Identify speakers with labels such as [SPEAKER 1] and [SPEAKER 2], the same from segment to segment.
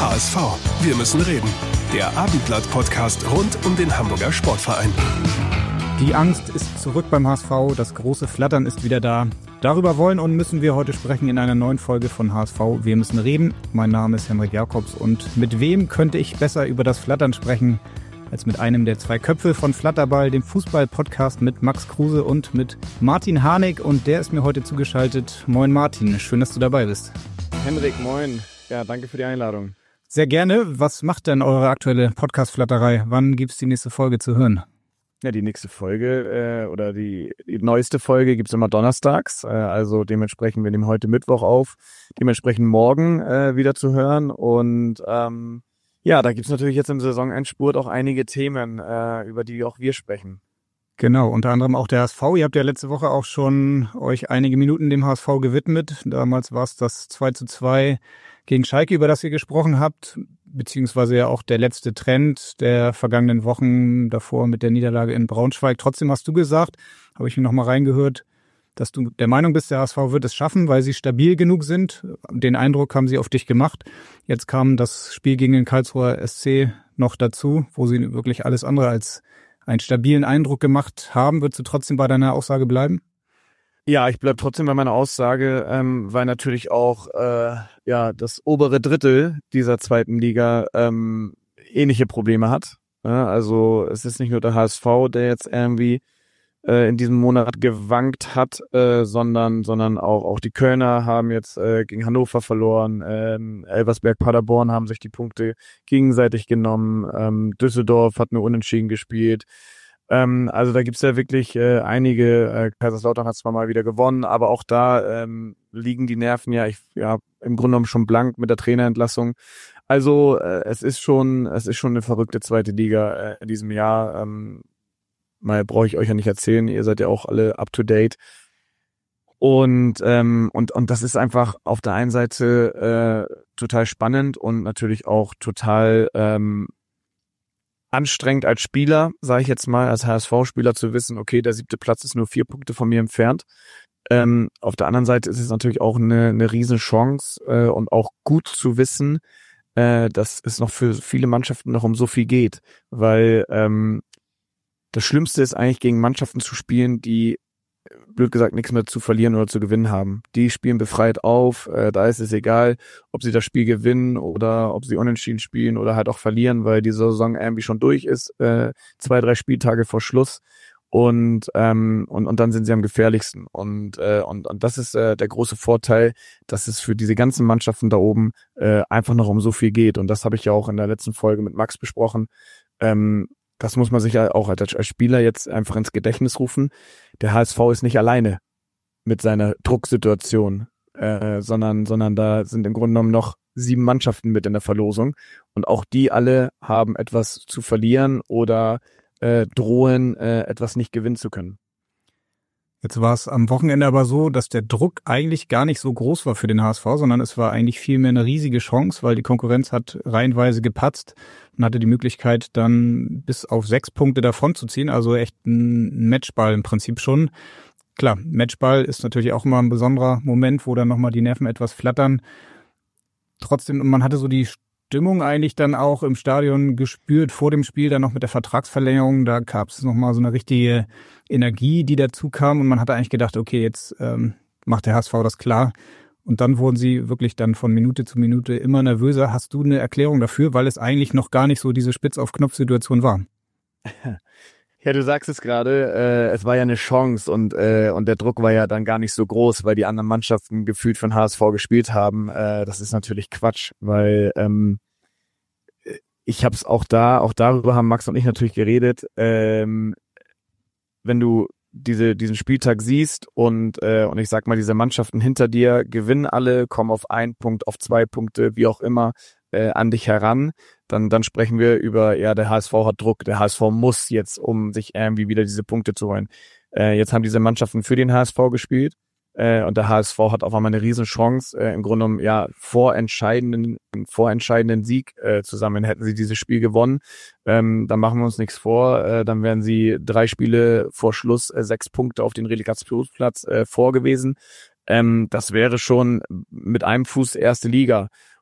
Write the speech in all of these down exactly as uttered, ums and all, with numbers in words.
[SPEAKER 1] H S V. Wir müssen reden. Der Abendblatt-Podcast rund um den Hamburger Sportverein.
[SPEAKER 2] Die Angst ist zurück beim H S V, das große Flattern ist wieder da. Darüber wollen und müssen wir heute sprechen in einer neuen Folge von H S V. Wir müssen reden. Mein Name ist Henrik Jakobs und mit wem könnte ich besser über das Flattern sprechen, als mit einem der zwei Köpfe von Flatterball, dem Fußball-Podcast mit Max Kruse und mit Martin Harnik. Und der ist mir heute zugeschaltet. Moin Martin, schön, dass du dabei bist.
[SPEAKER 3] Henrik, moin. Ja, danke für die Einladung.
[SPEAKER 2] Sehr gerne. Was macht denn eure aktuelle Podcast-Flatterei? Wann gibt's die nächste Folge zu hören?
[SPEAKER 3] Ja, die nächste Folge äh, oder die, die neueste Folge gibt's immer donnerstags. Äh, also dementsprechend, wir nehmen heute Mittwoch auf, dementsprechend morgen äh, wieder zu hören. Und ähm, ja, da gibt's natürlich jetzt im Saisonendspurt auch einige Themen, äh, über die auch wir sprechen.
[SPEAKER 2] Genau, unter anderem auch der H S V. Ihr habt ja letzte Woche auch schon euch einige Minuten dem H S V gewidmet. Damals war es das zwei zu zwei gegen Schalke, über das ihr gesprochen habt, beziehungsweise ja auch der letzte Trend der vergangenen Wochen davor mit der Niederlage in Braunschweig. Trotzdem hast du gesagt, habe ich mir nochmal reingehört, dass du der Meinung bist, der H S V wird es schaffen, weil sie stabil genug sind. Den Eindruck haben sie auf dich gemacht. Jetzt kam das Spiel gegen den Karlsruher S C noch dazu, wo sie wirklich alles andere als einen stabilen Eindruck gemacht haben. Würdest du trotzdem bei deiner Aussage bleiben?
[SPEAKER 3] Ja, ich bleib trotzdem bei meiner Aussage, ähm, weil natürlich auch äh, ja das obere Drittel dieser zweiten Liga ähm, ähnliche Probleme hat. Ja, also es ist nicht nur der H S V, der jetzt irgendwie äh, in diesem Monat gewankt hat, äh, sondern sondern auch auch die Kölner haben jetzt äh, gegen Hannover verloren, ähm, Elversberg, Paderborn haben sich die Punkte gegenseitig genommen, ähm, Düsseldorf hat nur unentschieden gespielt. Ähm, also da gibt's ja wirklich äh, einige, äh, Kaiserslautern hat zwar mal wieder gewonnen, aber auch da ähm, liegen die Nerven ja, ich, ja im Grunde genommen schon blank mit der Trainerentlassung. Also äh, es ist schon es ist schon eine verrückte zweite Liga äh, in diesem Jahr. Ähm, mal brauche ich euch ja nicht erzählen, ihr seid ja auch alle up to date. Und ähm, und und das ist einfach auf der einen Seite äh, total spannend und natürlich auch total ähm, anstrengend als Spieler, sage ich jetzt mal, als H S V-Spieler zu wissen, okay, der siebte Platz ist nur vier Punkte von mir entfernt. Ähm, auf der anderen Seite ist es natürlich auch eine, eine riesen Chance äh, und auch gut zu wissen, äh, dass es noch für viele Mannschaften noch um so viel geht, weil ähm, das Schlimmste ist eigentlich gegen Mannschaften zu spielen, die blöd gesagt nichts mehr zu verlieren oder zu gewinnen haben. Die spielen befreit auf, äh, da ist es egal, ob sie das Spiel gewinnen oder ob sie unentschieden spielen oder halt auch verlieren, weil die Saison irgendwie schon durch ist, äh, zwei, drei Spieltage vor Schluss und ähm, und und dann sind sie am gefährlichsten und äh, und und das ist äh, der große Vorteil, dass es für diese ganzen Mannschaften da oben äh, einfach noch um so viel geht und das habe ich ja auch in der letzten Folge mit Max besprochen. Ähm, Das muss man sich ja auch als Spieler jetzt einfach ins Gedächtnis rufen. Der H S V ist nicht alleine mit seiner Drucksituation, äh, sondern sondern da sind im Grunde genommen noch sieben Mannschaften mit in der Verlosung. Und auch die alle haben etwas zu verlieren oder äh, drohen, äh, etwas nicht gewinnen zu können.
[SPEAKER 2] Jetzt war es am Wochenende aber so, dass der Druck eigentlich gar nicht so groß war für den H S V, sondern es war eigentlich vielmehr eine riesige Chance, weil die Konkurrenz hat reihenweise gepatzt und hatte die Möglichkeit, dann bis auf sechs Punkte davon zu ziehen. Also echt ein Matchball im Prinzip schon. Klar, Matchball ist natürlich auch immer ein besonderer Moment, wo dann nochmal die Nerven etwas flattern. Trotzdem, man hatte so die Stimmung eigentlich dann auch im Stadion gespürt, vor dem Spiel dann noch mit der Vertragsverlängerung, da gab es nochmal so eine richtige Energie, die dazu kam und man hatte eigentlich gedacht, okay, jetzt ähm, macht der H S V das klar und dann wurden sie wirklich dann von Minute zu Minute immer nervöser. Hast du eine Erklärung dafür, weil es eigentlich noch gar nicht so diese Spitz-auf-Knopf-Situation war?
[SPEAKER 3] Ja, du sagst es gerade, äh, es war ja eine Chance und äh, und der Druck war ja dann gar nicht so groß, weil die anderen Mannschaften gefühlt von H S V gespielt haben. Äh, das ist natürlich Quatsch, weil ähm, ich habe es auch da, auch darüber haben Max und ich natürlich geredet. Ähm, wenn du diese diesen Spieltag siehst und äh, und ich sag mal, diese Mannschaften hinter dir gewinnen alle, kommen auf einen Punkt, auf zwei Punkte, wie auch immer, äh, an dich heran, dann dann sprechen wir über, ja, der H S V hat Druck, der H S V muss jetzt, um sich irgendwie wieder diese Punkte zu holen. Äh, jetzt haben diese Mannschaften für den H S V gespielt äh, und der H S V hat auf einmal eine riesen Chance, äh, im Grunde genommen, ja, vorentscheidenden, vorentscheidenden Sieg äh, zusammen. Hätten sie dieses Spiel gewonnen, ähm, dann machen wir uns nichts vor, äh, dann wären sie drei Spiele vor Schluss äh, sechs Punkte auf den Relegationsplatz äh, vor gewesen. Ähm, das wäre schon mit einem Fuß erste Liga.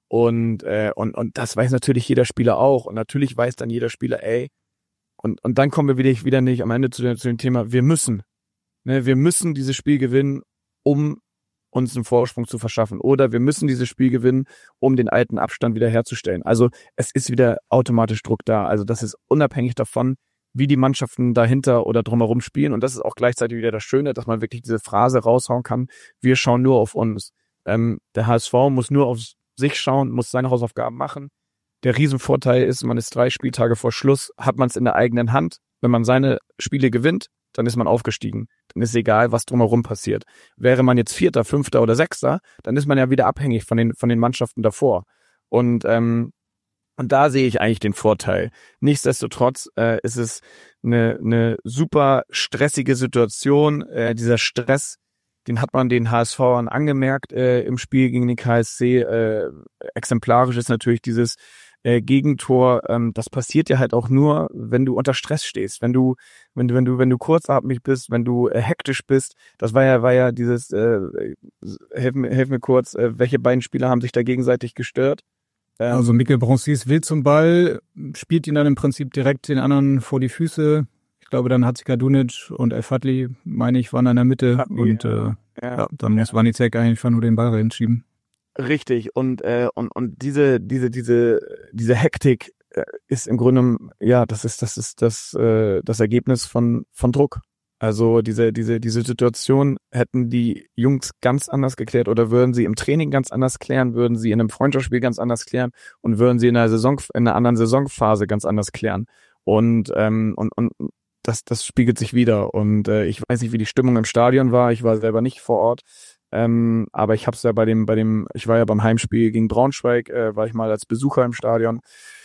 [SPEAKER 3] Und, äh, und, und das weiß natürlich jeder Spieler auch. Und natürlich weiß dann jeder Spieler, ey, und, und dann kommen wir wieder, wieder nicht am Ende zu, dem- zu dem Thema, wir müssen. Ne, wir müssen dieses Spiel gewinnen, um uns einen Vorsprung zu verschaffen. Oder wir müssen dieses Spiel gewinnen, um den alten Abstand wiederherzustellen. Also es ist wieder automatisch Druck da. Also das ist unabhängig davon, wie die Mannschaften dahinter oder drumherum spielen. Und das ist auch gleichzeitig wieder das Schöne, dass man wirklich diese Phrase raushauen kann, wir schauen nur auf uns. Ähm, der H S V muss nur auf sich schauen, muss seine Hausaufgaben machen. Der Riesenvorteil ist, man ist drei Spieltage vor Schluss, hat man es in der eigenen Hand. Wenn man seine Spiele gewinnt, dann ist man aufgestiegen. Dann ist egal, was drumherum passiert. Wäre man jetzt Vierter, Fünfter oder Sechster, dann ist man ja wieder abhängig von den von den Mannschaften davor. Und ähm, und da sehe ich eigentlich den Vorteil. Nichtsdestotrotz äh, ist es eine eine super stressige Situation. Äh, dieser Stress, den hat man den HSVern angemerkt äh, im Spiel gegen den K S C. Äh, exemplarisch ist natürlich dieses äh, Gegentor. Ähm, das passiert ja halt auch nur, wenn du unter Stress stehst, wenn du, wenn du, wenn du, wenn du kurzatmig bist, wenn du äh, hektisch bist. Das war ja, war ja dieses. Äh, helf mir, helf mir kurz. Äh, welche beiden Spieler haben sich da gegenseitig gestört? Ähm,
[SPEAKER 2] Also Mikkel Bronsis will zum Ball, spielt ihn dann im Prinzip direkt den anderen vor die Füße. Ich glaube, dann Hatzika Dunic und El Fadli, meine ich, waren in der Mitte.
[SPEAKER 3] Fadli,
[SPEAKER 2] und
[SPEAKER 3] ja.
[SPEAKER 2] äh,
[SPEAKER 3] ja.
[SPEAKER 2] ja, dann muss Wanizek einfach nur den Ball reinschieben.
[SPEAKER 3] Richtig, und äh, und und diese diese diese diese Hektik äh, ist im Grunde, ja, das ist das ist das äh, das Ergebnis von von Druck. Also diese diese diese Situation hätten die Jungs ganz anders geklärt oder würden sie im Training ganz anders klären, würden sie in einem Freundschaftsspiel ganz anders klären und würden sie in einer Saison in einer anderen Saisonphase ganz anders klären. Und ähm, und und das das spiegelt sich wieder. Und äh, ich weiß nicht, wie die Stimmung im Stadion war. Ich war selber nicht vor Ort. Ähm, aber ich habe es ja bei dem, bei dem, ich war ja beim Heimspiel gegen Braunschweig, äh, war ich mal als Besucher im Stadion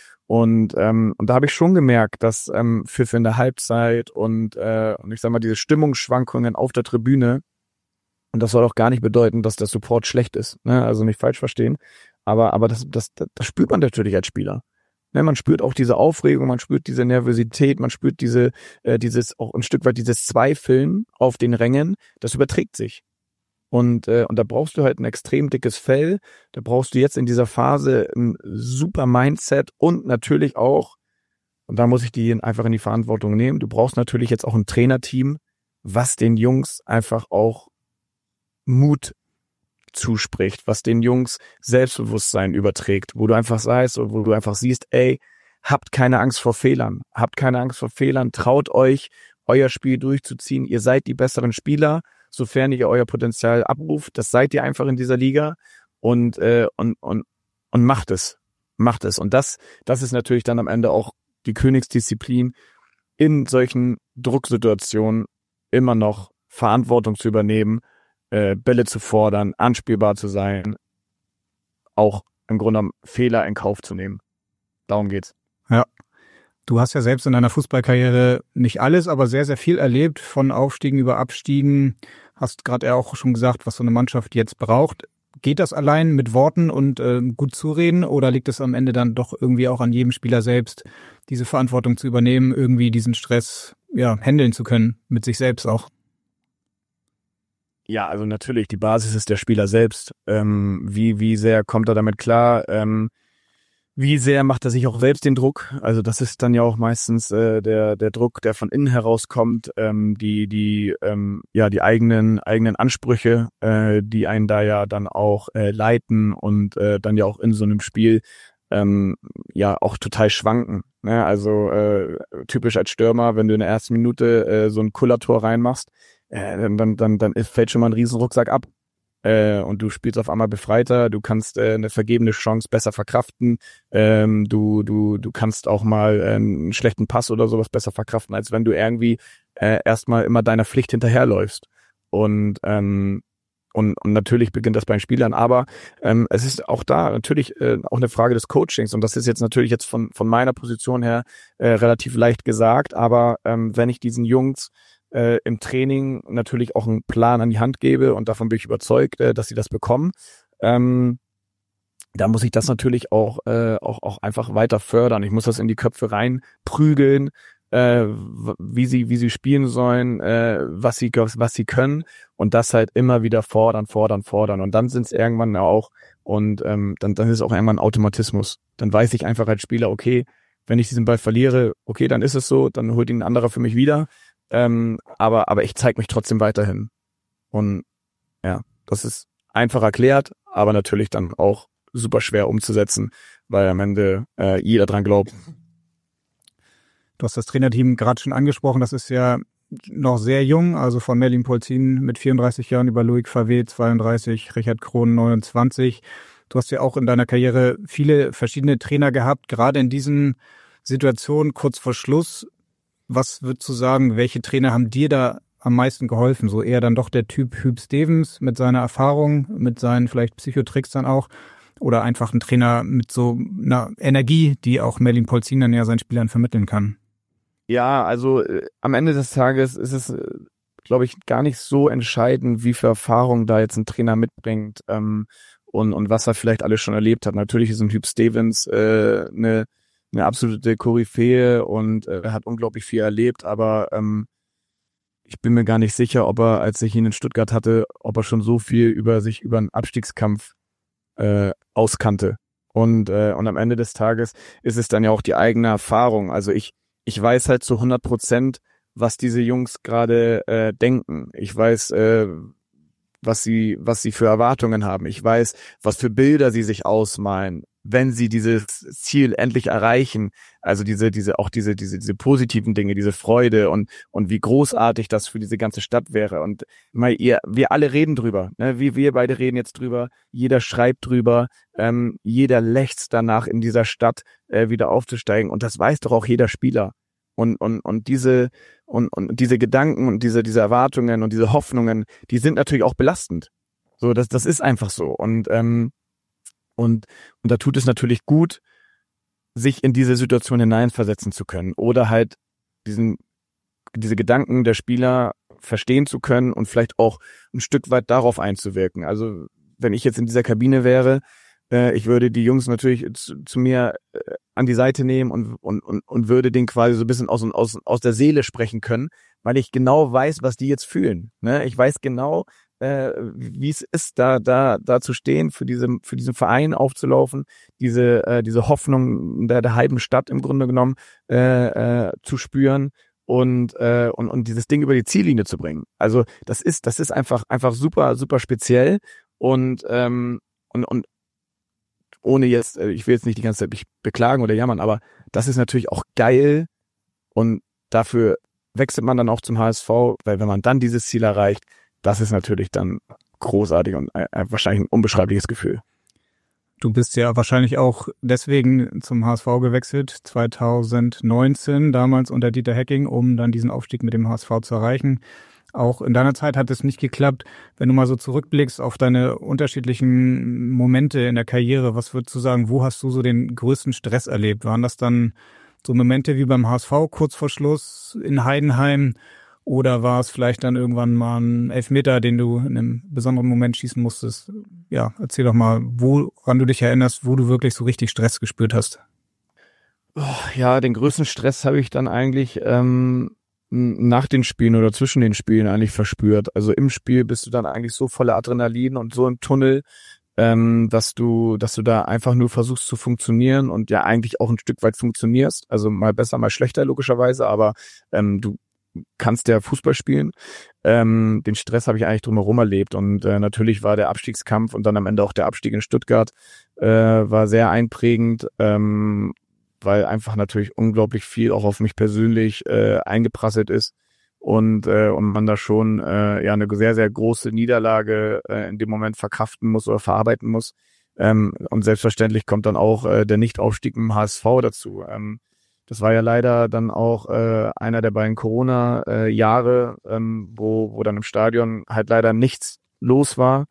[SPEAKER 3] und ähm, und da habe ich schon gemerkt, dass ähm, Pfiff in der Halbzeit und äh, und ich sag mal diese Stimmungsschwankungen auf der Tribüne, und das soll auch gar nicht bedeuten, dass der Support schlecht ist, ne? Also nicht falsch verstehen, aber aber das das das spürt man natürlich als Spieler. Ne, man spürt auch diese Aufregung, man spürt diese Nervosität, man spürt diese äh, dieses auch ein Stück weit dieses Zweifeln auf den Rängen, das überträgt sich. Und, äh, und da brauchst du halt ein extrem dickes Fell. Da brauchst du jetzt in dieser Phase ein super Mindset und natürlich auch, und da muss ich die einfach in die Verantwortung nehmen, du brauchst natürlich jetzt auch ein Trainerteam, was den Jungs einfach auch Mut zuspricht, was den Jungs Selbstbewusstsein überträgt, wo du einfach sagst, wo du einfach siehst, ey, habt keine Angst vor Fehlern, habt keine Angst vor Fehlern, traut euch, euer Spiel durchzuziehen, ihr seid die besseren Spieler, sofern ihr euer Potenzial abruft, das seid ihr einfach in dieser Liga und äh, und und und macht es, macht es und das das ist natürlich dann am Ende auch die Königsdisziplin, in solchen Drucksituationen immer noch Verantwortung zu übernehmen, äh, Bälle zu fordern, anspielbar zu sein, auch im Grunde genommen Fehler in Kauf zu nehmen. Darum geht's.
[SPEAKER 2] Ja. Du hast ja selbst in deiner Fußballkarriere nicht alles, aber sehr, sehr viel erlebt, von Aufstiegen über Abstiegen. Hast gerade auch schon gesagt, was so eine Mannschaft jetzt braucht. Geht das allein mit Worten und äh, gut zureden oder liegt es am Ende dann doch irgendwie auch an jedem Spieler selbst, diese Verantwortung zu übernehmen, irgendwie diesen Stress ja handeln zu können, mit sich selbst auch?
[SPEAKER 3] Ja, also natürlich, die Basis ist der Spieler selbst. Ähm, wie wie sehr kommt er damit klar? Ähm, Wie sehr macht er sich auch selbst den Druck? Also das ist dann ja auch meistens äh, der der Druck, der von innen herauskommt, ähm, die die ähm, ja die eigenen eigenen Ansprüche, äh, die einen da ja dann auch äh, leiten und äh, dann ja auch in so einem Spiel ähm, ja auch total schwanken. Ne? Also äh, typisch als Stürmer, wenn du in der ersten Minute äh, so ein Kullertor reinmachst, äh, dann dann dann dann fällt schon mal ein Riesenrucksack ab. Äh, und du spielst auf einmal befreiter, du kannst äh, eine vergebene Chance besser verkraften, ähm, du du du kannst auch mal äh, einen schlechten Pass oder sowas besser verkraften, als wenn du irgendwie äh, erstmal immer deiner Pflicht hinterherläufst. Und ähm, und, und natürlich beginnt das bei den Spielern, aber ähm, es ist auch da natürlich äh, auch eine Frage des Coachings und das ist jetzt natürlich jetzt von von meiner Position her äh, relativ leicht gesagt, aber ähm, wenn ich diesen Jungs Äh, im Training natürlich auch einen Plan an die Hand gebe und davon bin ich überzeugt, äh, dass sie das bekommen. Ähm, da muss ich das natürlich auch äh, auch auch einfach weiter fördern. Ich muss das in die Köpfe rein prügeln, äh, wie sie wie sie spielen sollen, äh, was sie was sie können und das halt immer wieder fordern, fordern, fordern und dann sind es irgendwann auch und ähm, dann dann ist es auch irgendwann ein Automatismus. Dann weiß ich einfach als Spieler, okay, wenn ich diesen Ball verliere, okay, dann ist es so, dann holt ihn ein anderer für mich wieder, ähm, aber aber ich zeige mich trotzdem weiterhin und ja, das ist einfach erklärt, aber natürlich dann auch super schwer umzusetzen, weil am Ende äh, jeder dran glaubt.
[SPEAKER 2] Du hast das Trainerteam gerade schon angesprochen, das ist ja noch sehr jung, also von Merlin Polzin mit vierunddreißig Jahren über Loic Favre zweiunddreißig, Richard Krohn neunundzwanzig. Du hast ja auch in deiner Karriere viele verschiedene Trainer gehabt, gerade in diesen Situationen kurz vor Schluss. Was würdest du sagen, welche Trainer haben dir da am meisten geholfen? So eher dann doch der Typ Huub Stevens mit seiner Erfahrung, mit seinen vielleicht Psychotricks dann auch oder einfach ein Trainer mit so einer Energie, die auch Merlin Polzin dann ja seinen Spielern vermitteln kann?
[SPEAKER 3] Ja, also äh, am Ende des Tages ist es, äh, glaube ich, gar nicht so entscheidend, wie viel Erfahrung da jetzt ein Trainer mitbringt ähm, und und was er vielleicht alles schon erlebt hat. Natürlich ist ein Typ Stevens äh, eine eine absolute Koryphäe und äh, er hat unglaublich viel erlebt, aber ähm, ich bin mir gar nicht sicher, ob er, als ich ihn in Stuttgart hatte, ob er schon so viel über sich über einen Abstiegskampf äh, auskannte. Und äh, und am Ende des Tages ist es dann ja auch die eigene Erfahrung. Also ich Ich weiß halt zu hundert Prozent, was diese Jungs gerade äh, denken. Ich weiß, äh, was sie, was sie für Erwartungen haben. Ich weiß, was für Bilder sie sich ausmalen, wenn sie dieses Ziel endlich erreichen. Also diese, diese, auch diese, diese, diese positiven Dinge, diese Freude und und wie großartig das für diese ganze Stadt wäre. Und mal ihr, wir alle reden drüber. Ne? Wie wir beide reden jetzt drüber. Jeder schreibt drüber. Ähm, jeder lechzt danach, in dieser Stadt äh, wieder aufzusteigen. Und das weiß doch auch jeder Spieler. Und und und diese und und diese Gedanken und diese diese Erwartungen und diese Hoffnungen, die sind natürlich auch belastend. So, das das ist einfach so. Und ähm, und und da tut es natürlich gut, sich in diese Situation hineinversetzen zu können oder halt diesen diese Gedanken der Spieler verstehen zu können und vielleicht auch ein Stück weit darauf einzuwirken. Also wenn ich jetzt in dieser Kabine wäre, äh, ich würde die Jungs natürlich zu, zu mir äh, an die Seite nehmen und, und, und, und würde denen quasi so ein bisschen aus, aus, aus der Seele sprechen können, weil ich genau weiß, was die jetzt fühlen. Ne? Ich weiß genau, äh, wie es ist, da, da, da zu stehen, für diese, für diesen Verein aufzulaufen, diese, äh, diese Hoffnung der, der halben Stadt im Grunde genommen äh, äh, zu spüren und, äh, und, und dieses Ding über die Ziellinie zu bringen. Also das ist, das ist einfach, einfach super, super speziell und, ähm, und, und ohne jetzt, ich will jetzt nicht die ganze Zeit mich beklagen oder jammern, aber das ist natürlich auch geil und dafür wechselt man dann auch zum H S V, weil wenn man dann dieses Ziel erreicht, das ist natürlich dann großartig und ein, ein, wahrscheinlich ein unbeschreibliches Gefühl.
[SPEAKER 2] Du bist ja wahrscheinlich auch deswegen zum H S V gewechselt, zwanzig neunzehn, damals unter Dieter Hecking, um dann diesen Aufstieg mit dem H S V zu erreichen. Auch in deiner Zeit hat es nicht geklappt. Wenn du mal so zurückblickst auf deine unterschiedlichen Momente in der Karriere, was würdest du sagen, wo hast du so den größten Stress erlebt? Waren das dann so Momente wie beim H S V kurz vor Schluss in Heidenheim oder war es vielleicht dann irgendwann mal ein Elfmeter, den du in einem besonderen Moment schießen musstest? Ja, erzähl doch mal, woran du dich erinnerst, wo du wirklich so richtig Stress gespürt hast.
[SPEAKER 3] Oh, ja, den größten Stress habe ich dann eigentlich ähm nach den Spielen oder zwischen den Spielen eigentlich verspürt. Also im Spiel bist du dann eigentlich so voller Adrenalin und so im Tunnel, ähm, dass du, dass du da einfach nur versuchst zu funktionieren und ja eigentlich auch ein Stück weit funktionierst. Also mal besser, mal schlechter logischerweise, aber ähm, du kannst ja Fußball spielen. Ähm, den Stress habe ich eigentlich drumherum erlebt und äh, natürlich war der Abstiegskampf und dann am Ende auch der Abstieg in Stuttgart äh, war sehr einprägend. Ähm, weil einfach natürlich unglaublich viel auch auf mich persönlich äh, eingeprasselt ist und äh, und man da schon äh, ja eine sehr, sehr große Niederlage äh, in dem Moment verkraften muss oder verarbeiten muss. Ähm, und selbstverständlich kommt dann auch äh, der Nichtaufstieg im H S V dazu. Ähm, das war ja leider dann auch äh, einer der beiden Corona-Jahre, äh, ähm, wo wo dann im Stadion halt leider nichts los war.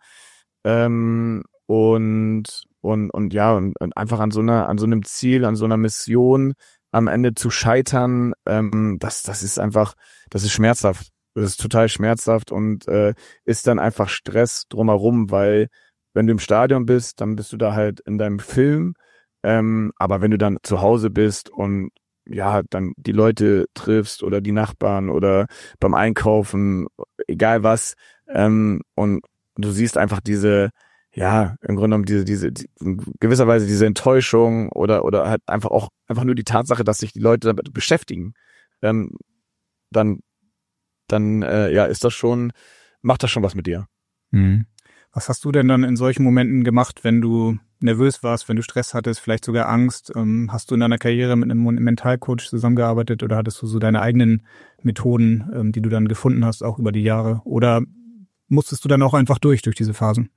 [SPEAKER 3] Ähm, und Und, und ja, und, und einfach an so einer, an so einem Ziel, an so einer Mission am Ende zu scheitern, ähm, das, das ist einfach, das ist schmerzhaft. Das ist total schmerzhaft und äh, ist dann einfach Stress drumherum, weil wenn du im Stadion bist, dann bist du da halt in deinem Film. Ähm, aber wenn du dann zu Hause bist und ja, dann die Leute triffst oder die Nachbarn oder beim Einkaufen, egal was, ähm, und du siehst einfach diese, ja, im Grunde genommen diese, diese, die, in gewisser Weise diese Enttäuschung oder, oder halt einfach auch, einfach nur die Tatsache, dass sich die Leute damit beschäftigen, ähm, dann, dann, äh, ja, ist das schon, macht das schon was mit dir.
[SPEAKER 2] Mhm. Was hast du denn dann in solchen Momenten gemacht, wenn du nervös warst, wenn du Stress hattest, vielleicht sogar Angst? Ähm, hast du in deiner Karriere mit einem Mentalcoach zusammengearbeitet oder hattest du so deine eigenen Methoden, ähm, die du dann gefunden hast, auch über die Jahre? Oder musstest du dann auch einfach durch, durch diese Phasen?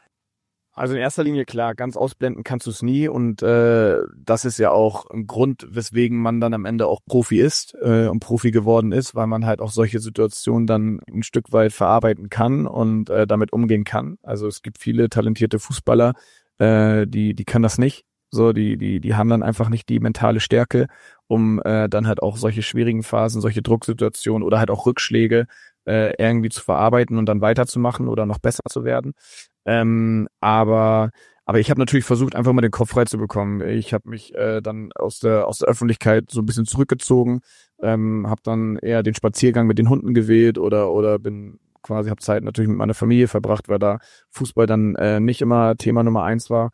[SPEAKER 3] Also in erster Linie, klar, ganz ausblenden kannst du es nie und äh, das ist ja auch ein Grund, weswegen man dann am Ende auch Profi ist äh, und Profi geworden ist, weil man halt auch solche Situationen dann ein Stück weit verarbeiten kann und äh, damit umgehen kann. Also es gibt viele talentierte Fußballer, äh, die die können das nicht. So, die die die haben dann einfach nicht die mentale Stärke, um äh, dann halt auch solche schwierigen Phasen, solche Drucksituationen oder halt auch Rückschläge äh, irgendwie zu verarbeiten und dann weiterzumachen oder noch besser zu werden. Ähm, aber aber ich habe natürlich versucht, einfach mal den Kopf frei zu bekommen. Ich habe mich äh, dann aus der aus der Öffentlichkeit so ein bisschen zurückgezogen, ähm, habe dann eher den Spaziergang mit den Hunden gewählt oder oder bin quasi habe Zeit natürlich mit meiner Familie verbracht, weil da Fußball dann äh, nicht immer Thema Nummer eins war.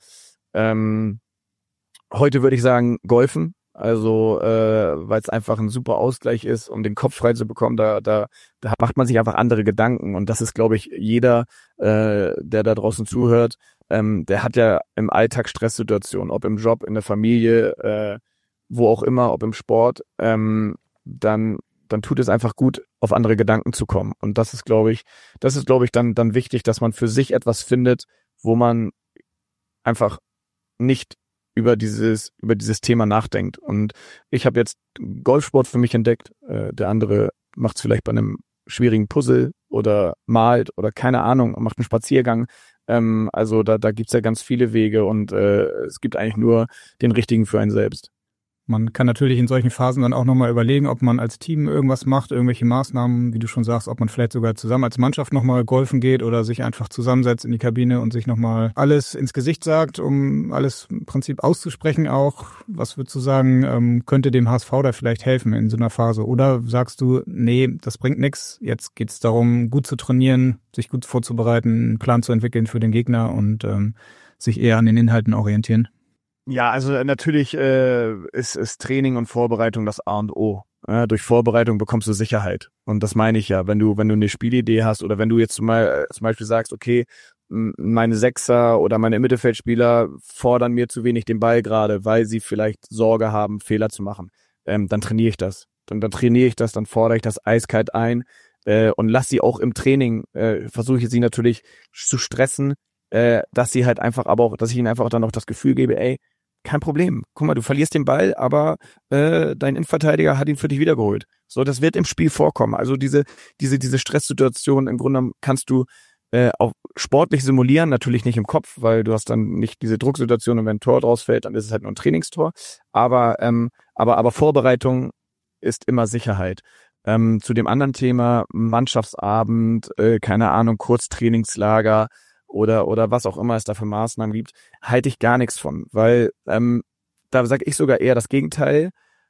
[SPEAKER 3] Ähm, heute würde ich sagen Golfen. Also, äh, weil es einfach ein super Ausgleich ist, um den Kopf frei zu bekommen, da, da, da macht man sich einfach andere Gedanken. Und das ist, glaube ich, jeder, äh, der da draußen zuhört, ähm, der hat ja im Alltag Stresssituationen, ob im Job, in der Familie, äh, wo auch immer, ob im Sport, ähm, dann, dann tut es einfach gut, auf andere Gedanken zu kommen. Und das ist, glaube ich, das ist, glaube ich, dann, dann wichtig, dass man für sich etwas findet, wo man einfach nicht über dieses über dieses Thema nachdenkt. Und ich habe jetzt Golfsport für mich entdeckt. Äh, der andere macht es vielleicht bei einem schwierigen Puzzle oder malt oder keine Ahnung, macht einen Spaziergang. Ähm, also da da gibt's ja ganz viele Wege und äh, es gibt eigentlich nur den richtigen für einen selbst.
[SPEAKER 2] Man kann natürlich in solchen Phasen dann auch nochmal überlegen, ob man als Team irgendwas macht, irgendwelche Maßnahmen, wie du schon sagst, ob man vielleicht sogar zusammen als Mannschaft nochmal golfen geht oder sich einfach zusammensetzt in die Kabine und sich nochmal alles ins Gesicht sagt, um alles im Prinzip auszusprechen auch. Was würdest du sagen, ähm, könnte dem H S V da vielleicht helfen in so einer Phase? Oder sagst du, nee, das bringt nichts, jetzt geht's darum, gut zu trainieren, sich gut vorzubereiten, einen Plan zu entwickeln für den Gegner und ähm, sich eher an den Inhalten orientieren?
[SPEAKER 3] Ja, also natürlich äh, ist, ist Training und Vorbereitung das A und O. Ja, durch Vorbereitung bekommst du Sicherheit. Und das meine ich ja, wenn du wenn du eine Spielidee hast oder wenn du jetzt zum, Mal, zum Beispiel sagst, okay, meine Sechser oder meine Mittelfeldspieler fordern mir zu wenig den Ball gerade, weil sie vielleicht Sorge haben, Fehler zu machen, ähm, dann trainiere ich das. Dann, dann trainiere ich das, dann fordere ich das eiskalt ein äh, und lass sie auch im Training, äh, versuche ich sie natürlich zu stressen, äh, dass sie halt einfach, aber auch, dass ich ihnen einfach dann auch das Gefühl gebe, ey, kein Problem. Guck mal, du verlierst den Ball, aber äh, dein Innenverteidiger hat ihn für dich wiedergeholt. So, das wird im Spiel vorkommen. Also diese diese diese Stresssituation im Grunde genommen kannst du äh, auch sportlich simulieren, natürlich nicht im Kopf, weil du hast dann nicht diese Drucksituation und wenn ein Tor draus fällt, dann ist es halt nur ein Trainingstor. Aber ähm, aber aber Vorbereitung ist immer Sicherheit. Ähm, zu dem anderen Thema Mannschaftsabend, äh, keine Ahnung, Kurztrainingslager oder oder was auch immer es da für Maßnahmen gibt, halte ich gar nichts von, weil ähm, da sage ich sogar eher das Gegenteil,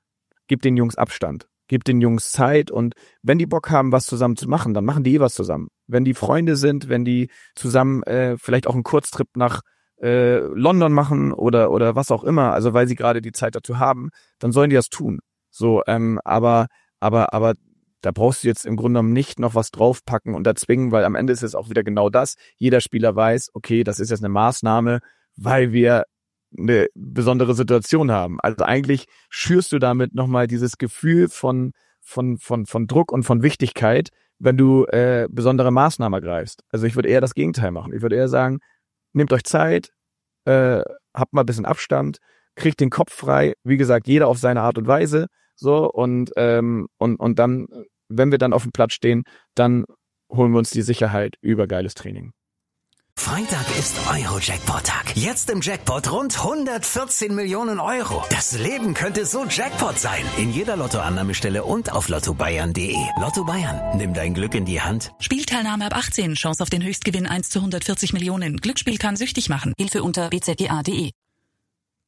[SPEAKER 3] gib den Jungs Abstand, gib den Jungs Zeit und wenn die Bock haben, was zusammen zu machen, dann machen die eh was zusammen. Wenn die Freunde sind, wenn die zusammen äh, vielleicht auch einen Kurztrip nach äh, London machen oder oder was auch immer, also weil sie gerade die Zeit dazu haben, dann sollen die das tun. So, ähm, aber aber aber da brauchst du jetzt im Grunde genommen nicht noch was draufpacken und erzwingen, weil am Ende ist es auch wieder genau das. Jeder Spieler weiß, okay, das ist jetzt eine Maßnahme, weil wir eine besondere Situation haben. Also eigentlich schürst du damit nochmal dieses Gefühl von von von von Druck und von Wichtigkeit, wenn du äh, besondere Maßnahmen ergreifst. Also ich würde eher das Gegenteil machen. Ich würde eher sagen, nehmt euch Zeit, äh, habt mal ein bisschen Abstand, kriegt den Kopf frei. Wie gesagt, jeder auf seine Art und Weise. So und ähm, und und dann, wenn wir dann auf dem Platz stehen, dann holen wir uns die Sicherheit über geiles Training.
[SPEAKER 4] Freitag ist Euro-Jackpot-Tag. Jetzt im Jackpot rund hundertvierzehn Millionen Euro. Das Leben könnte so Jackpot sein. In jeder Lottoannahmestelle und auf lotto bayern punkt de. Lotto Bayern, nimm dein Glück in die Hand.
[SPEAKER 5] Spielteilnahme ab achtzehn. Chance auf den Höchstgewinn eins zu hundertvierzig Millionen. Glücksspiel kann süchtig machen. Hilfe unter b z g a punkt de.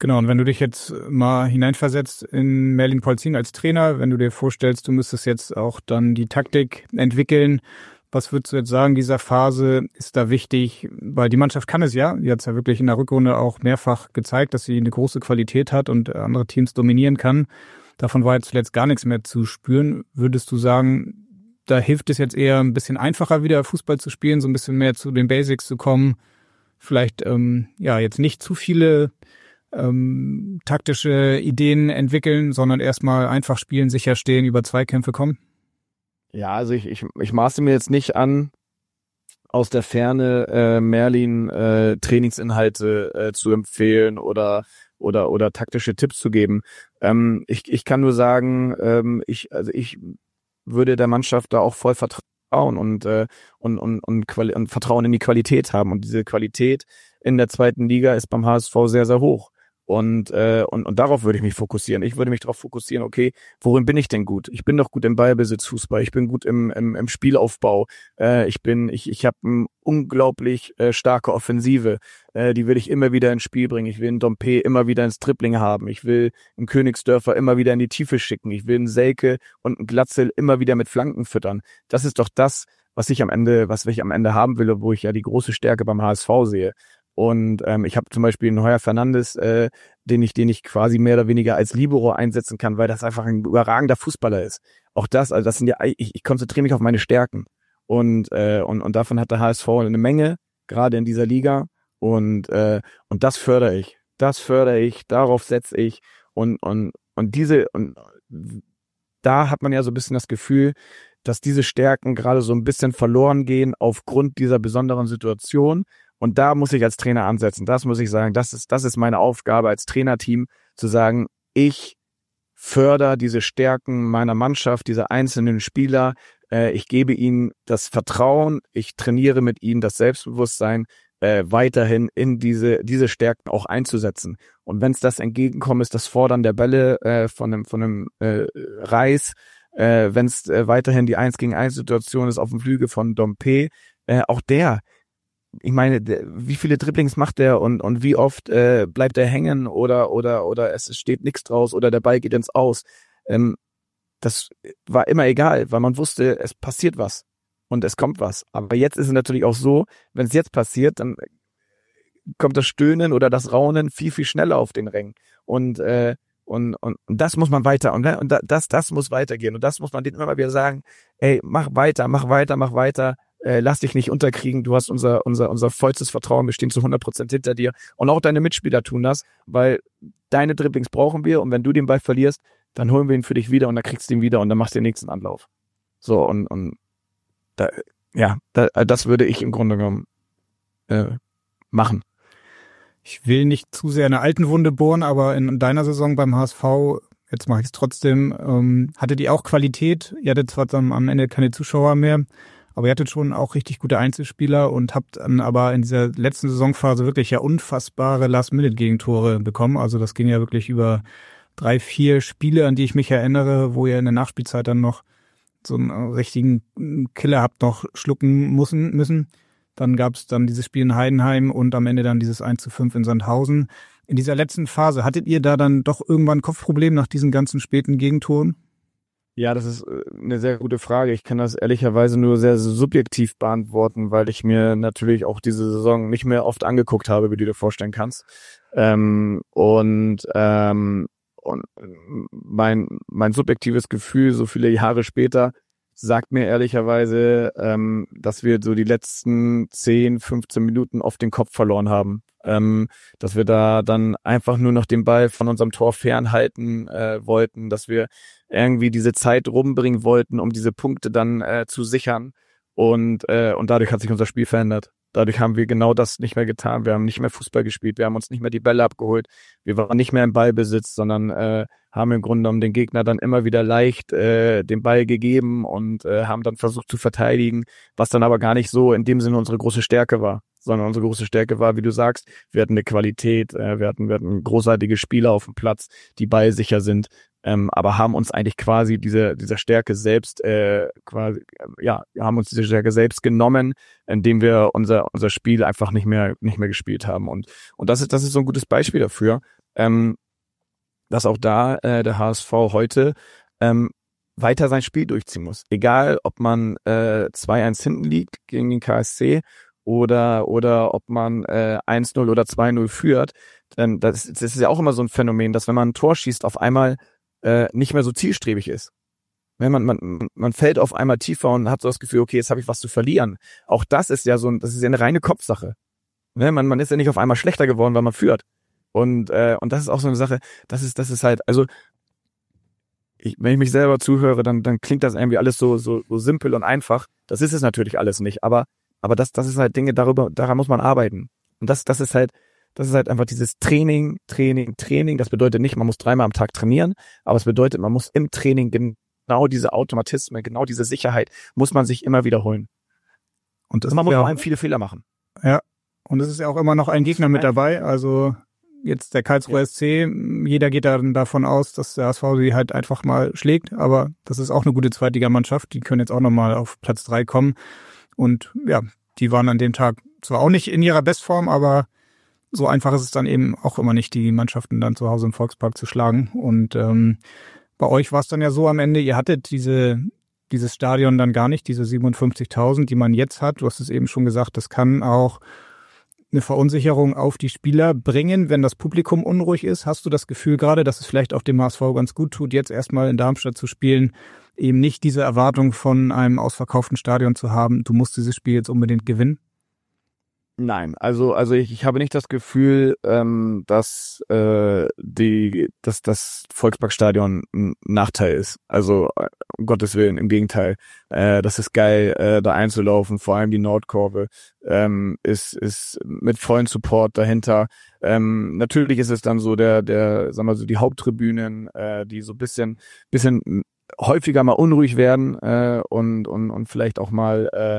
[SPEAKER 2] Genau, und wenn du dich jetzt mal hineinversetzt in Merlin Polzin als Trainer, wenn du dir vorstellst, du müsstest jetzt auch dann die Taktik entwickeln, was würdest du jetzt sagen, dieser Phase ist da wichtig? Weil die Mannschaft kann es ja, die hat es ja wirklich in der Rückrunde auch mehrfach gezeigt, dass sie eine große Qualität hat und andere Teams dominieren kann. Davon war jetzt zuletzt gar nichts mehr zu spüren. Würdest du sagen, da hilft es jetzt eher ein bisschen einfacher wieder Fußball zu spielen, so ein bisschen mehr zu den Basics zu kommen, vielleicht ähm, ja jetzt nicht zu viele ähm, taktische Ideen entwickeln, sondern erstmal einfach spielen, sicher stehen, über Zweikämpfe kommen?
[SPEAKER 3] Ja, also ich, ich, ich maße mir jetzt nicht an, aus der Ferne äh, Merlin äh, Trainingsinhalte äh, zu empfehlen oder oder oder taktische Tipps zu geben. Ähm, ich, ich kann nur sagen, ähm, ich also ich würde der Mannschaft da auch voll vertrauen und äh, und und und, Quali- und Vertrauen in die Qualität haben, und diese Qualität in der zweiten Liga ist beim H S V sehr sehr hoch. Und, äh, und und darauf würde ich mich fokussieren. Ich würde mich darauf fokussieren, okay, worin bin ich denn gut? Ich bin doch gut im Ballbesitz, Fußball. Ich bin gut im im, im Spielaufbau. Äh, ich bin, ich ich habe eine unglaublich äh, starke Offensive. Äh, die will ich immer wieder ins Spiel bringen. Ich will einen Dompe immer wieder ins Dribbling haben. Ich will einen Königsdörfer immer wieder in die Tiefe schicken. Ich will einen Selke und einen Glatzel immer wieder mit Flanken füttern. Das ist doch das, was ich am Ende, was ich am Ende haben will, wo ich ja die große Stärke beim H S V sehe. Und ähm, ich habe zum Beispiel einen Heuer Fernandes, äh, den ich den ich quasi mehr oder weniger als Libero einsetzen kann, weil das einfach ein überragender Fußballer ist. Auch das, also das sind ja, ich, ich konzentriere mich auf meine Stärken. Und äh, und und davon hat der H S V eine Menge, gerade in dieser Liga. Und äh, und das fördere ich, das fördere ich, darauf setze ich. Und und und diese und da hat man ja so ein bisschen das Gefühl, dass diese Stärken gerade so ein bisschen verloren gehen aufgrund dieser besonderen Situation. Und da muss ich als Trainer ansetzen. Das muss ich sagen, das ist, das ist meine Aufgabe als Trainerteam, zu sagen, ich fördere diese Stärken meiner Mannschaft, dieser einzelnen Spieler. Äh, ich gebe ihnen das Vertrauen, ich trainiere mit ihnen das Selbstbewusstsein, äh, weiterhin in diese, diese Stärken auch einzusetzen. Und wenn es das Entgegenkommen ist, das Fordern der Bälle äh, von einem, von einem äh, Reis, äh, wenn es äh, weiterhin die eins gegen eins Situation ist auf dem Flügel von Dompe, äh, auch der, ich meine, der, wie viele Dribblings macht der und und wie oft äh, bleibt er hängen oder oder oder es steht nichts draus oder der Ball geht ins Aus. Ähm, das war immer egal, weil man wusste, es passiert was und es kommt was. Aber jetzt ist es natürlich auch so, wenn es jetzt passiert, dann kommt das Stöhnen oder das Raunen viel viel schneller auf den Rängen. Und äh, und und und das muss man weiter und und das das muss weitergehen und das muss man denen immer wieder sagen. Ey, mach weiter, mach weiter, mach weiter. Äh, lass dich nicht unterkriegen, du hast unser unser unser vollstes Vertrauen, wir stehen zu hundert Prozent hinter dir, und auch deine Mitspieler tun das, weil deine Dribblings brauchen wir, und wenn du den Ball verlierst, dann holen wir ihn für dich wieder und dann kriegst du ihn wieder und dann machst du den nächsten Anlauf. So, und und da, ja, da, das würde ich im Grunde genommen äh, machen.
[SPEAKER 2] Ich will nicht zu sehr eine alten Wunde bohren, aber in deiner Saison beim H S V, jetzt mache ich es trotzdem, ähm, hattet ihr auch Qualität, ihr hattet zwar dann am Ende keine Zuschauer mehr, aber ihr hattet schon auch richtig gute Einzelspieler und habt dann aber in dieser letzten Saisonphase wirklich ja unfassbare Last-Minute-Gegentore bekommen. Also das ging ja wirklich über drei, vier Spiele, an die ich mich erinnere, wo ihr in der Nachspielzeit dann noch so einen richtigen Killer habt noch schlucken müssen. müssen. Dann gab es dann dieses Spiel in Heidenheim und am Ende dann dieses eins zu fünf in Sandhausen. In dieser letzten Phase, hattet ihr da dann doch irgendwann ein Kopfproblem nach diesen ganzen späten Gegentoren?
[SPEAKER 3] Ja, das ist eine sehr gute Frage. Ich kann das ehrlicherweise nur sehr subjektiv beantworten, weil ich mir natürlich auch diese Saison nicht mehr oft angeguckt habe, wie du dir vorstellen kannst. Ähm, und ähm, und mein mein subjektives Gefühl so viele Jahre später sagt mir ehrlicherweise, ähm, dass wir so die letzten zehn, fünfzehn Minuten oft den Kopf verloren haben. Ähm, dass wir da dann einfach nur noch den Ball von unserem Tor fernhalten äh, wollten, dass wir irgendwie diese Zeit rumbringen wollten, um diese Punkte dann äh, zu sichern. Und äh, und dadurch hat sich unser Spiel verändert. Dadurch haben wir genau das nicht mehr getan. Wir haben nicht mehr Fußball gespielt, wir haben uns nicht mehr die Bälle abgeholt, wir waren nicht mehr im Ballbesitz, sondern äh, haben im Grunde genommen den Gegner dann immer wieder leicht äh, den Ball gegeben und äh, haben dann versucht zu verteidigen, was dann aber gar nicht so in dem Sinne unsere große Stärke war, sondern unsere große Stärke war, wie du sagst, wir hatten eine Qualität, äh, wir hatten wir hatten großartige Spieler auf dem Platz, die ballsicher sind, ähm, aber haben uns eigentlich quasi diese dieser Stärke selbst äh, quasi äh, ja haben uns diese Stärke selbst genommen, indem wir unser unser Spiel einfach nicht mehr nicht mehr gespielt haben, und und das ist das ist so ein gutes Beispiel dafür. ähm, dass auch da äh, der H S V heute ähm, weiter sein Spiel durchziehen muss. Egal, ob man äh, zwei eins hinten liegt gegen den K S C oder oder ob man äh, eins null oder zwei null führt. Ähm, das, das ist ja auch immer so ein Phänomen, dass wenn man ein Tor schießt, auf einmal äh, nicht mehr so zielstrebig ist. Wenn man, man, man fällt auf einmal tiefer und hat so das Gefühl, okay, jetzt habe ich was zu verlieren. Auch das ist ja so ein, das ist ja eine reine Kopfsache. Ne? Man, man ist ja nicht auf einmal schlechter geworden, weil man führt. Und äh, und das ist auch so eine Sache, das ist das ist halt, also ich, wenn ich mich selber zuhöre, dann dann klingt das irgendwie alles so so, so simpel und einfach. Das ist es natürlich alles nicht, aber aber das das ist halt Dinge, darüber daran muss man arbeiten. Und das das ist halt das ist halt einfach dieses Training, Training, Training. Das bedeutet nicht, man muss dreimal am Tag trainieren, aber es bedeutet, man muss im Training genau diese Automatismen, genau diese Sicherheit muss man sich immer wiederholen. Und, das und man muss vor allem viele Fehler machen.
[SPEAKER 2] Ja, und es ist ja auch immer noch ein Gegner mit dabei, also jetzt der Karlsruher ja. S C, jeder geht dann davon aus, dass der H S V sie halt einfach mal schlägt, aber das ist auch eine gute Zweitligamannschaft, die können jetzt auch nochmal auf Platz drei kommen und ja, die waren an dem Tag zwar auch nicht in ihrer Bestform, aber so einfach ist es dann eben auch immer nicht, die Mannschaften dann zu Hause im Volkspark zu schlagen und ähm, bei euch war es dann ja so am Ende, ihr hattet diese dieses Stadion dann gar nicht, diese siebenundfünfzigtausend, die man jetzt hat, du hast es eben schon gesagt, das kann auch eine Verunsicherung auf die Spieler bringen, wenn das Publikum unruhig ist? Hast du das Gefühl gerade, dass es vielleicht auch dem H S V ganz gut tut, jetzt erstmal in Darmstadt zu spielen, eben nicht diese Erwartung von einem ausverkauften Stadion zu haben, du musst dieses Spiel jetzt unbedingt gewinnen?
[SPEAKER 3] Nein, also also ich, ich habe nicht das Gefühl, ähm, dass äh, die dass das Volksparkstadion ein Nachteil ist. Also um Gottes Willen, im Gegenteil. Äh, das ist geil, äh, da einzulaufen. Vor allem die Nordkurve ähm, ist ist mit vollem Support dahinter. Ähm, natürlich ist es dann so der der sagen wir so die Haupttribünen, äh, die so ein bisschen bisschen häufiger mal unruhig werden äh, und und und vielleicht auch mal äh,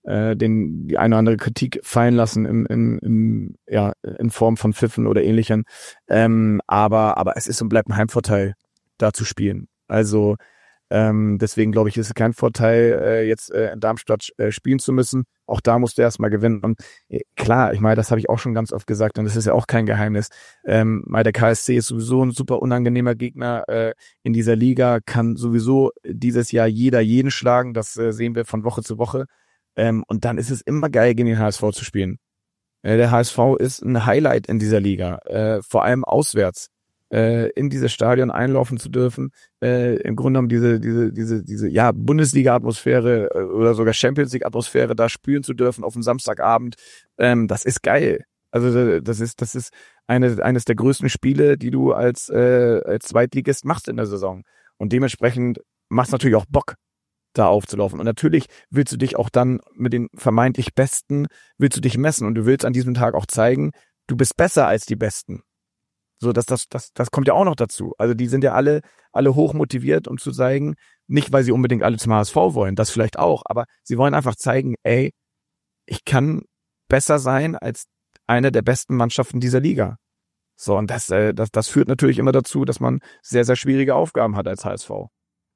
[SPEAKER 3] den die eine oder andere Kritik fallen lassen im, im, im ja in Form von Pfiffen oder ähnlichem. Ähm, aber aber es ist und bleibt ein Heimvorteil, da zu spielen. Also ähm, deswegen glaube ich, ist es kein Vorteil, äh, jetzt äh, in Darmstadt äh, spielen zu müssen. Auch da musst du erstmal gewinnen. Und äh, klar, ich meine, das habe ich auch schon ganz oft gesagt und das ist ja auch kein Geheimnis. Ähm, weil der K S C ist sowieso ein super unangenehmer Gegner äh, in dieser Liga, kann sowieso dieses Jahr jeder jeden schlagen. Das äh, sehen wir von Woche zu Woche. Ähm, und dann ist es immer geil, gegen den H S V zu spielen. Äh, der H S V ist ein Highlight in dieser Liga, äh, vor allem auswärts. Äh, in dieses Stadion einlaufen zu dürfen, äh, im Grunde genommen diese, diese, diese, diese, ja, Bundesliga-Atmosphäre äh, oder sogar Champions-League-Atmosphäre da spüren zu dürfen auf dem Samstagabend, ähm, das ist geil. Also das ist, das ist eine, eines der größten Spiele, die du als, äh, als Zweitligist machst in der Saison. Und dementsprechend macht es natürlich auch Bock, da aufzulaufen. Und natürlich willst du dich auch dann mit den vermeintlich Besten, willst du dich messen und du willst an diesem Tag auch zeigen, du bist besser als die Besten. So, das, das, das, das kommt ja auch noch dazu. Also die sind ja alle, alle hoch motiviert, um zu zeigen, nicht weil sie unbedingt alle zum H S V wollen, das vielleicht auch, aber sie wollen einfach zeigen, ey, ich kann besser sein als eine der besten Mannschaften dieser Liga. So, und das, äh, das, das führt natürlich immer dazu, dass man sehr, sehr schwierige Aufgaben hat als H S V.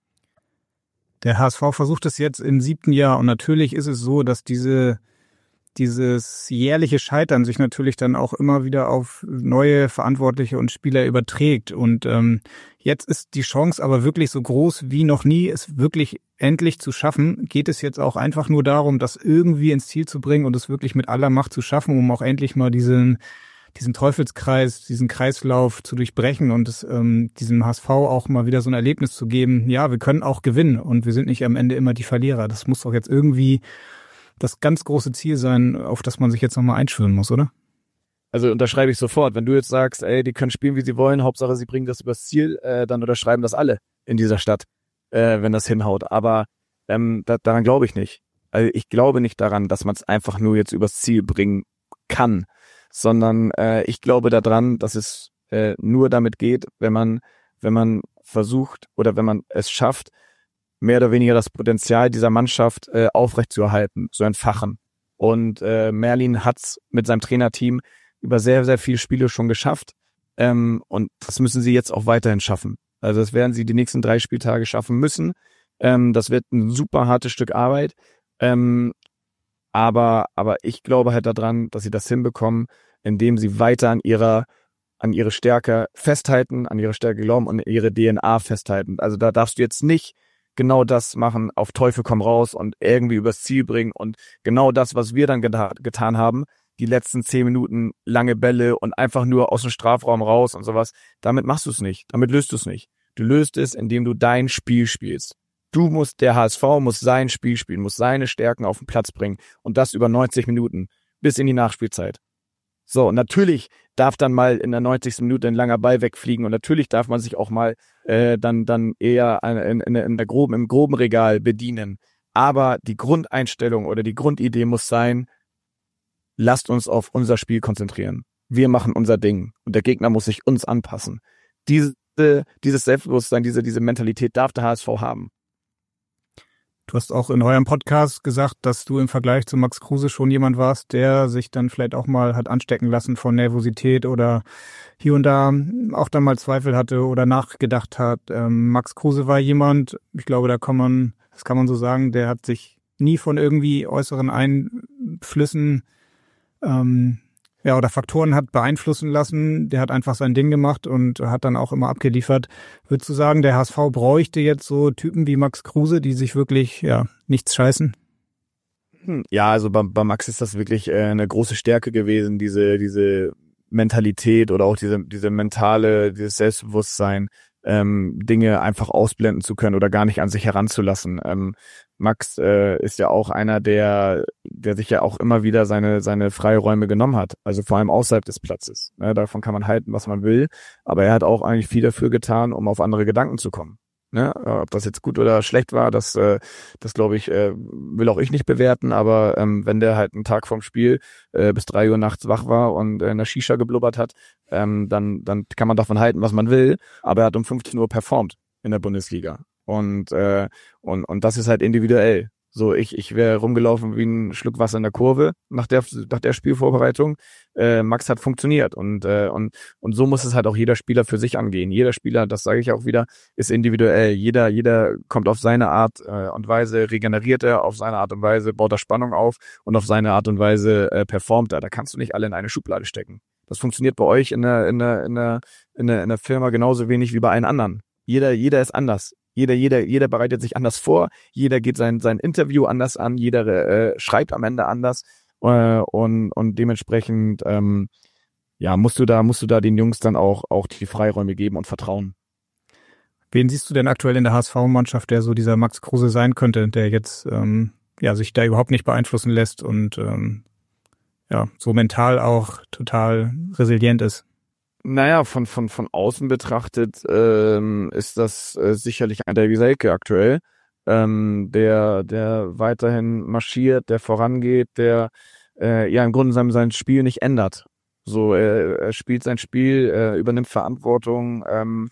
[SPEAKER 2] Der H S V versucht es jetzt im siebten Jahr und natürlich ist es so, dass diese dieses jährliche Scheitern sich natürlich dann auch immer wieder auf neue Verantwortliche und Spieler überträgt. Und ähm, jetzt ist die Chance aber wirklich so groß wie noch nie, es wirklich endlich zu schaffen. Geht es jetzt auch einfach nur darum, das irgendwie ins Ziel zu bringen und es wirklich mit aller Macht zu schaffen, um auch endlich mal diesen diesen Teufelskreis, diesen Kreislauf zu durchbrechen und es, ähm, diesem H S V auch mal wieder so ein Erlebnis zu geben. Ja, wir können auch gewinnen und wir sind nicht am Ende immer die Verlierer. Das muss doch jetzt irgendwie das ganz große Ziel sein, auf das man sich jetzt nochmal einschwören muss, oder?
[SPEAKER 3] Also unterschreibe ich sofort. Wenn du jetzt sagst, ey, die können spielen, wie sie wollen, Hauptsache sie bringen das übers Ziel, äh, dann unterschreiben das alle in dieser Stadt, äh, wenn das hinhaut. Aber ähm, da, daran glaube ich nicht. Also ich glaube nicht daran, dass man es einfach nur jetzt übers Ziel bringen kann, sondern äh, ich glaube daran, dass es äh, nur damit geht, wenn man wenn man versucht oder wenn man es schafft, mehr oder weniger das Potenzial dieser Mannschaft äh, aufrechtzuerhalten, zu entfachen. Und äh, Merlin hat's mit seinem Trainerteam über sehr, sehr viele Spiele schon geschafft. Ähm, und das müssen sie jetzt auch weiterhin schaffen. Also das werden sie die nächsten drei Spieltage schaffen müssen. Ähm, das wird ein super hartes Stück Arbeit. Ähm, aber aber ich glaube halt daran, dass sie das hinbekommen, indem sie weiter an ihrer an ihre Stärke festhalten, an ihre Stärke glauben und ihre D N A festhalten. Also da darfst du jetzt nicht genau das machen, auf Teufel komm raus und irgendwie übers Ziel bringen und genau das, was wir dann geta- getan haben, die letzten zehn Minuten lange Bälle und einfach nur aus dem Strafraum raus und sowas, damit machst du es nicht, damit löst du es nicht. Du löst es, indem du dein Spiel spielst. Du musst, der H S V muss sein Spiel spielen, muss seine Stärken auf den Platz bringen und das über neunzig Minuten bis in die Nachspielzeit. So, und natürlich darf dann mal in der neunzigsten Minute ein langer Ball wegfliegen und natürlich darf man sich auch mal äh, dann dann eher in, in, in der groben, im groben Regal bedienen. Aber die Grundeinstellung oder die Grundidee muss sein, lasst uns auf unser Spiel konzentrieren. Wir machen unser Ding und der Gegner muss sich uns anpassen. Diese, dieses Selbstbewusstsein, diese, diese Mentalität darf der H S V haben.
[SPEAKER 2] Du hast auch in eurem Podcast gesagt, dass du im Vergleich zu Max Kruse schon jemand warst, der sich dann vielleicht auch mal hat anstecken lassen von Nervosität oder hier und da auch dann mal Zweifel hatte oder nachgedacht hat. Ähm, Max Kruse war jemand, ich glaube, da kann man, das kann man so sagen, der hat sich nie von irgendwie äußeren Einflüssen ähm, ja, oder Faktoren hat beeinflussen lassen. Der hat einfach sein Ding gemacht und hat dann auch immer abgeliefert. Würdest du sagen, der H S V bräuchte jetzt so Typen wie Max Kruse, die sich wirklich, ja, nichts scheißen?
[SPEAKER 3] Ja, also bei, bei Max ist das wirklich äh, eine große Stärke gewesen, diese, diese Mentalität oder auch diese, diese mentale, dieses Selbstbewusstsein, ähm, Dinge einfach ausblenden zu können oder gar nicht an sich heranzulassen. Ähm, Max äh, ist ja auch einer, der der sich ja auch immer wieder seine seine Freiräume genommen hat, also vor allem außerhalb des Platzes. Ne, davon kann man halten, was man will, aber er hat auch eigentlich viel dafür getan, um auf andere Gedanken zu kommen. Ne, ob das jetzt gut oder schlecht war, das äh, das glaube ich äh, will auch ich nicht bewerten, aber ähm, wenn der halt einen Tag vorm Spiel äh, bis drei Uhr nachts wach war und äh, in der Shisha geblubbert hat, ähm, dann dann kann man davon halten, was man will, aber er hat um fünfzehn Uhr performt in der Bundesliga. Und äh, und und das ist halt individuell. So, ich ich wäre rumgelaufen wie ein Schluck Wasser in der Kurve nach der nach der Spielvorbereitung. Äh, Max hat funktioniert und äh, und und so muss es halt auch jeder Spieler für sich angehen. Jeder Spieler, das sage ich auch wieder, ist individuell. Jeder jeder kommt auf seine Art äh, und Weise, regeneriert er auf seine Art und Weise, baut er Spannung auf und auf seine Art und Weise äh, performt er. Da kannst du nicht alle in eine Schublade stecken. Das funktioniert bei euch in der in der in der in der, in der Firma genauso wenig wie bei allen anderen. Jeder jeder ist anders. Jeder, jeder, jeder bereitet sich anders vor, jeder geht sein, sein Interview anders an, jeder äh, schreibt am Ende anders äh, und, und dementsprechend ähm, ja, musst du da, musst du da den Jungs dann auch, auch die Freiräume geben und vertrauen.
[SPEAKER 2] Wen siehst du denn aktuell in der H S V-Mannschaft, der so dieser Max Kruse sein könnte, der jetzt ähm, ja sich da überhaupt nicht beeinflussen lässt und ähm, ja so mental auch total resilient ist?
[SPEAKER 3] Naja, von von von außen betrachtet ähm, ist das äh, sicherlich ein Davie Selke aktuell, ähm, der der weiterhin marschiert, der vorangeht, der äh, ja im Grunde sein, sein Spiel nicht ändert. So, er, er spielt sein Spiel, er übernimmt Verantwortung ähm,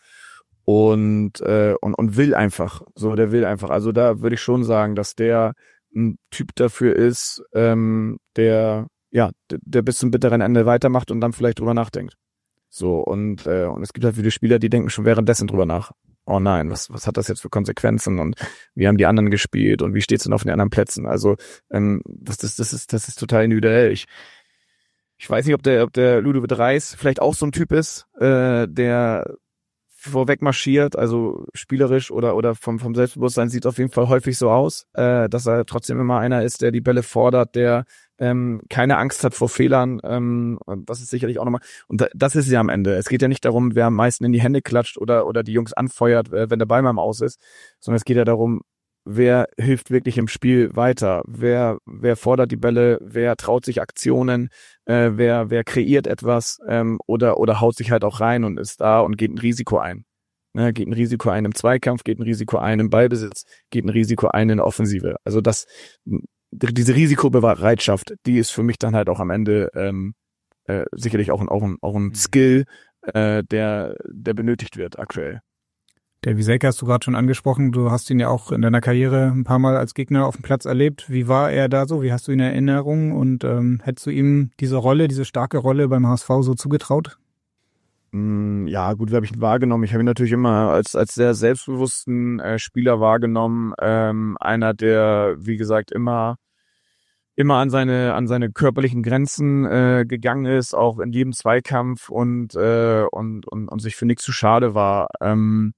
[SPEAKER 3] und äh, und und will einfach. So, der will einfach. Also da würde ich schon sagen, dass der ein Typ dafür ist, ähm, der ja der, der bis zum bitteren Ende weitermacht und dann vielleicht drüber nachdenkt. So, und äh, und es gibt halt viele Spieler, die denken schon währenddessen drüber nach. Oh nein, was was hat das jetzt für Konsequenzen und wie haben die anderen gespielt und wie steht's denn auf den anderen Plätzen? Also ähm, das das das ist das ist total individuell. Ich ich weiß nicht, ob der ob der Ludovic Reis vielleicht auch so ein Typ ist, äh, der vorweg marschiert, also spielerisch oder oder vom vom Selbstbewusstsein sieht auf jeden Fall häufig so aus, äh, dass er trotzdem immer einer ist, der die Bälle fordert, der ähm, keine Angst hat vor Fehlern. Ähm, und das ist sicherlich auch nochmal. Und da, das ist ja am Ende. Es geht ja nicht darum, wer am meisten in die Hände klatscht oder oder die Jungs anfeuert, äh, wenn der Ball mal im Aus ist, sondern es geht ja darum, wer hilft wirklich im Spiel weiter, wer wer fordert die Bälle, wer traut sich Aktionen, äh, wer wer kreiert etwas ähm, oder oder haut sich halt auch rein und ist da und geht ein Risiko ein. Ne, geht ein Risiko ein im Zweikampf, geht ein Risiko ein im Ballbesitz, geht ein Risiko ein in der Offensive. Also das diese Risikobereitschaft, die ist für mich dann halt auch am Ende ähm, äh, sicherlich auch ein auch ein auch ein Skill, äh, der der benötigt wird aktuell.
[SPEAKER 2] Davie Selke hast du gerade schon angesprochen. Du hast ihn ja auch in deiner Karriere ein paar Mal als Gegner auf dem Platz erlebt. Wie war er da so? Wie hast du ihn in Erinnerung? Und ähm, hättest du ihm diese Rolle, diese starke Rolle beim H S V so zugetraut?
[SPEAKER 3] Mm, ja, gut, wie habe ich ihn wahrgenommen? Ich habe ihn natürlich immer als als sehr selbstbewussten äh, Spieler wahrgenommen. Ähm, einer, der, wie gesagt, immer immer an seine an seine körperlichen Grenzen äh, gegangen ist, auch in jedem Zweikampf und äh, und und und sich für nichts zu schade war. Ähm,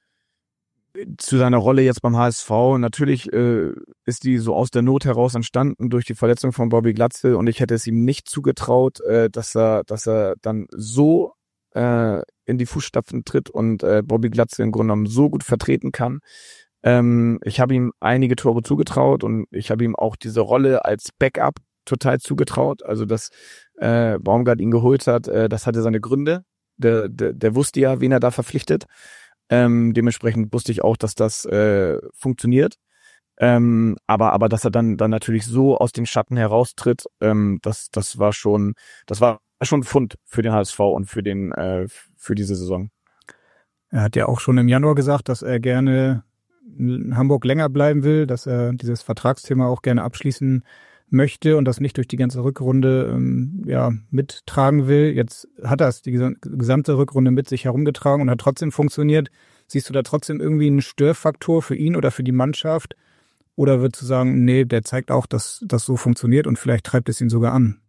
[SPEAKER 3] zu seiner Rolle jetzt beim H S V, natürlich äh, ist die so aus der Not heraus entstanden durch die Verletzung von Bobby Glatzel und ich hätte es ihm nicht zugetraut, äh, dass er dass er dann so äh, in die Fußstapfen tritt und äh, Bobby Glatzel im Grunde genommen so gut vertreten kann. Ähm, ich habe ihm einige Tore zugetraut und ich habe ihm auch diese Rolle als Backup total zugetraut. Also dass äh, Baumgart ihn geholt hat, äh, das hatte seine Gründe. Der, der, der wusste ja, wen er da verpflichtet. Ähm, dementsprechend wusste ich auch, dass das äh, funktioniert. Ähm, aber aber dass er dann dann natürlich so aus den Schatten heraustritt, ähm, das das war schon das war schon ein Pfund für den H S V und für den äh, für diese Saison.
[SPEAKER 2] Er hat ja auch schon im Januar gesagt, dass er gerne in Hamburg länger bleiben will, dass er dieses Vertragsthema auch gerne abschließen möchte und das nicht durch die ganze Rückrunde ähm, ja mittragen will. Jetzt hat er es die gesamte Rückrunde mit sich herumgetragen und hat trotzdem funktioniert. Siehst du da trotzdem irgendwie einen Störfaktor für ihn oder für die Mannschaft? Oder würdest du sagen, nee, der zeigt auch, dass das so funktioniert und vielleicht treibt es ihn sogar an?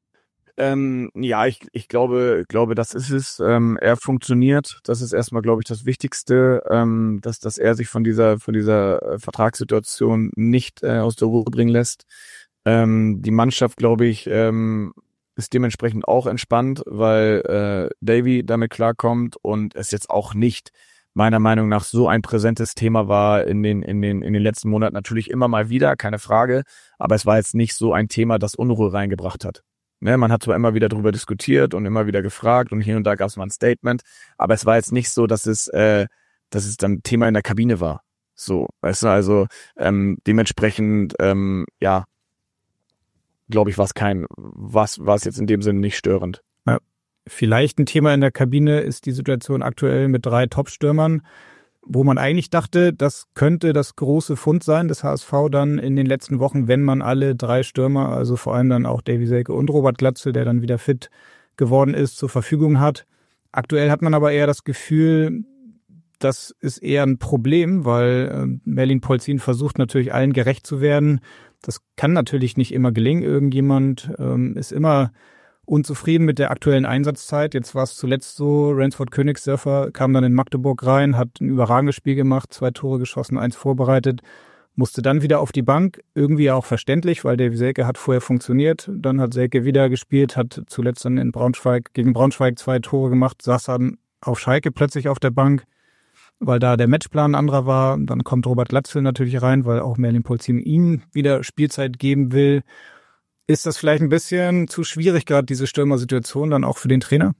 [SPEAKER 3] Ähm, ja, ich, ich glaube, glaube, das ist es. Ähm, er funktioniert. Das ist erstmal, glaube ich, das Wichtigste, ähm, dass, dass er sich von dieser, von dieser äh, Vertragssituation nicht äh, aus der Ruhe bringen lässt. Ähm, die Mannschaft, glaube ich, ähm, ist dementsprechend auch entspannt, weil äh, Davy damit klarkommt und es jetzt auch nicht meiner Meinung nach so ein präsentes Thema war in den in den in den letzten Monaten, natürlich immer mal wieder, keine Frage, aber es war jetzt nicht so ein Thema, das Unruhe reingebracht hat. Ne, man hat zwar immer wieder darüber diskutiert und immer wieder gefragt und hier und da gab es mal ein Statement, aber es war jetzt nicht so, dass es äh, dass es dann Thema in der Kabine war. So, weißt du, also ähm, dementsprechend ähm, ja, glaube ich, war es kein, was war es jetzt in dem Sinne nicht störend.
[SPEAKER 2] Ja, vielleicht ein Thema in der Kabine ist die Situation aktuell mit drei Top-Stürmern, wo man eigentlich dachte, das könnte das große Fund sein des H S V dann in den letzten Wochen, wenn man alle drei Stürmer, also vor allem dann auch Davy Selke und Robert Glatzel, der dann wieder fit geworden ist, zur Verfügung hat. Aktuell hat man aber eher das Gefühl, das ist eher ein Problem, weil äh, Merlin Polzin versucht natürlich allen gerecht zu werden. Das kann natürlich nicht immer gelingen. Irgendjemand ähm, ist immer unzufrieden mit der aktuellen Einsatzzeit. Jetzt war es zuletzt so, Ransford Königsdörfer kam dann in Magdeburg rein, hat ein überragendes Spiel gemacht, zwei Tore geschossen, eins vorbereitet, musste dann wieder auf die Bank. Irgendwie auch verständlich, weil Davy Selke hat vorher funktioniert. Dann hat Selke wieder gespielt, hat zuletzt dann in Braunschweig gegen Braunschweig zwei Tore gemacht, saß dann auf Schalke plötzlich auf der Bank, weil da der Matchplan ein anderer war. Dann kommt Robert Glatzel natürlich rein, weil auch Merlin Polzin ihm wieder Spielzeit geben will. Ist das vielleicht ein bisschen zu schwierig, gerade diese Stürmersituation dann auch für den Trainer?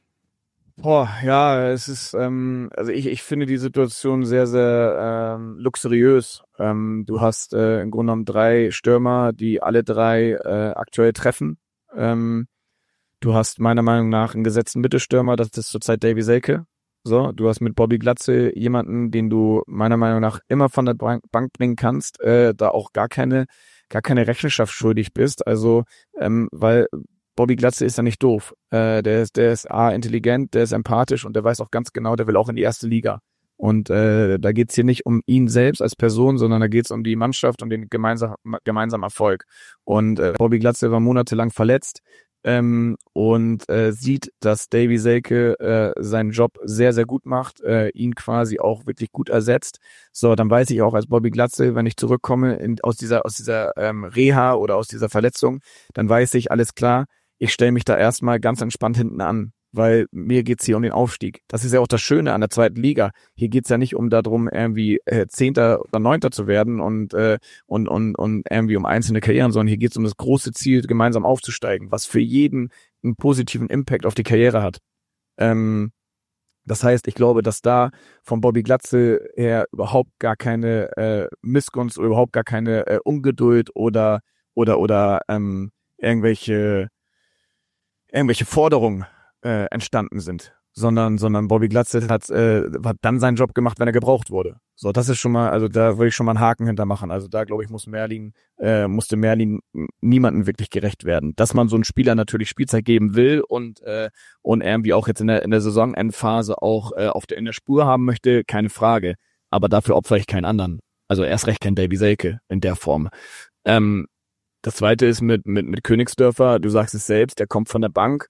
[SPEAKER 3] Boah, ja, es ist, ähm, also ich, ich finde die Situation sehr, sehr ähm, luxuriös. Ähm, du hast äh, im Grunde genommen drei Stürmer, die alle drei äh, aktuell treffen. Ähm, du hast meiner Meinung nach einen gesetzten Mittelstürmer, das ist zurzeit Davy Selke. So, du hast mit Bobby Glatzel jemanden, den du meiner Meinung nach immer von der Bank bringen kannst, äh, da auch gar keine gar keine Rechenschaft schuldig bist. Also, ähm, weil Bobby Glatzel ist ja nicht doof. Äh, der ist, der ist A, intelligent, der ist empathisch und der weiß auch ganz genau, der will auch in die erste Liga. Und äh, da geht's hier nicht um ihn selbst als Person, sondern da geht's um die Mannschaft und den gemeinsamen gemeinsamen Erfolg. Und äh, Bobby Glatzel war monatelang verletzt. Ähm, und äh, sieht, dass Davy Selke äh, seinen Job sehr, sehr gut macht, äh, ihn quasi auch wirklich gut ersetzt. So, dann weiß ich auch als Bobby Glatzel, wenn ich zurückkomme in, aus dieser aus dieser ähm, Reha oder aus dieser Verletzung, dann weiß ich, alles klar, ich stelle mich da erstmal ganz entspannt hinten an, weil mir geht's hier um den Aufstieg. Das ist ja auch das Schöne an der zweiten Liga. Hier geht's ja nicht um darum, irgendwie äh, Zehnter oder Neunter zu werden und äh, und und und irgendwie um einzelne Karrieren, sondern hier geht's um das große Ziel, gemeinsam aufzusteigen, was für jeden einen positiven Impact auf die Karriere hat. Ähm, das heißt, ich glaube, dass da von Bobby Glatzel her überhaupt gar keine äh, Missgunst oder überhaupt gar keine äh, Ungeduld oder oder oder ähm, irgendwelche irgendwelche Forderungen äh, entstanden sind, sondern sondern Bobby Glatzel hat äh, hat dann seinen Job gemacht, wenn er gebraucht wurde. So, das ist schon mal, also da würde ich schon mal einen Haken hintermachen. Also da glaube ich, muss Merlin äh, musste Merlin niemandem wirklich gerecht werden. Dass man so einen Spieler natürlich Spielzeit geben will und äh, und irgendwie auch jetzt in der in der Saisonendphase auch äh, auf der in der Spur haben möchte, keine Frage. Aber dafür opfere ich keinen anderen. Also erst recht kein Davy Selke in der Form. Ähm, das Zweite ist mit mit mit Königsdörfer, du sagst es selbst, der kommt von der Bank,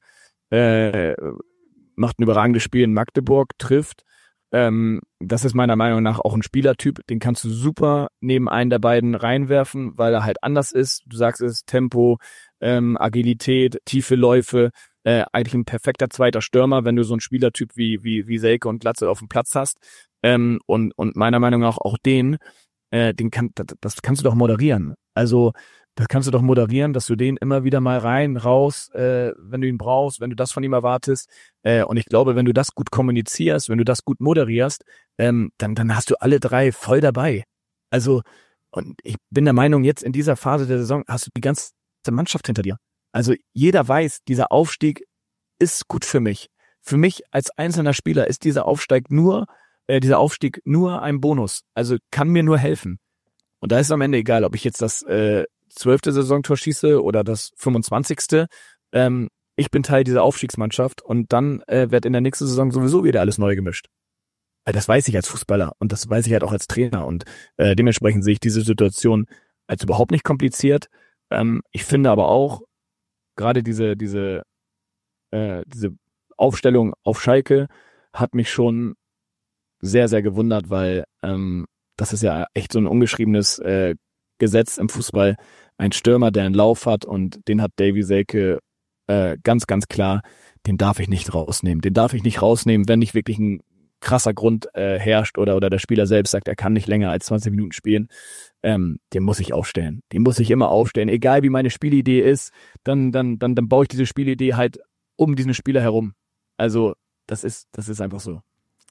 [SPEAKER 3] äh, macht ein überragendes Spiel in Magdeburg, trifft. Ähm, das ist meiner Meinung nach auch ein Spielertyp, den kannst du super neben einen der beiden reinwerfen, weil er halt anders ist. Du sagst es, Tempo, ähm, Agilität, tiefe Läufe, äh, eigentlich ein perfekter zweiter Stürmer, wenn du so einen Spielertyp wie wie wie Selke und Glatze auf dem Platz hast. Ähm, und und meiner Meinung nach auch den, äh, den kann das, das kannst du doch moderieren. Also das kannst du doch moderieren, dass du den immer wieder mal rein, raus, äh, wenn du ihn brauchst, wenn du das von ihm erwartest. Äh, und ich glaube, wenn du das gut kommunizierst, wenn du das gut moderierst, ähm, dann, dann hast du alle drei voll dabei. Also, und ich bin der Meinung, jetzt in dieser Phase der Saison hast du die ganze Mannschaft hinter dir. Also jeder weiß, dieser Aufstieg ist gut für mich. Für mich als einzelner Spieler ist dieser Aufstieg nur, äh, dieser Aufstieg nur ein Bonus. Also kann mir nur helfen. Und da ist es am Ende egal, ob ich jetzt das äh, zwölfte Saisontor schieße oder das fünfundzwanzigste. Ähm, ich bin Teil dieser Aufstiegsmannschaft und dann äh, wird in der nächsten Saison sowieso wieder alles neu gemischt. Weil das weiß ich als Fußballer und das weiß ich halt auch als Trainer und äh, dementsprechend sehe ich diese Situation als überhaupt nicht kompliziert. Ähm, ich finde aber auch gerade diese diese äh, diese Aufstellung auf Schalke hat mich schon sehr, sehr gewundert, weil ähm, das ist ja echt so ein ungeschriebenes äh, Gesetz im Fußball. Ein Stürmer, der einen Lauf hat und den hat Davy Selke äh, ganz, ganz klar, den darf ich nicht rausnehmen. Den darf ich nicht rausnehmen, wenn nicht wirklich ein krasser Grund äh, herrscht oder oder der Spieler selbst sagt, er kann nicht länger als zwanzig Minuten spielen. Ähm, den muss ich aufstellen. Den muss ich immer aufstellen. Egal wie meine Spielidee ist, dann dann dann dann baue ich diese Spielidee halt um diesen Spieler herum. Also das ist das ist einfach so.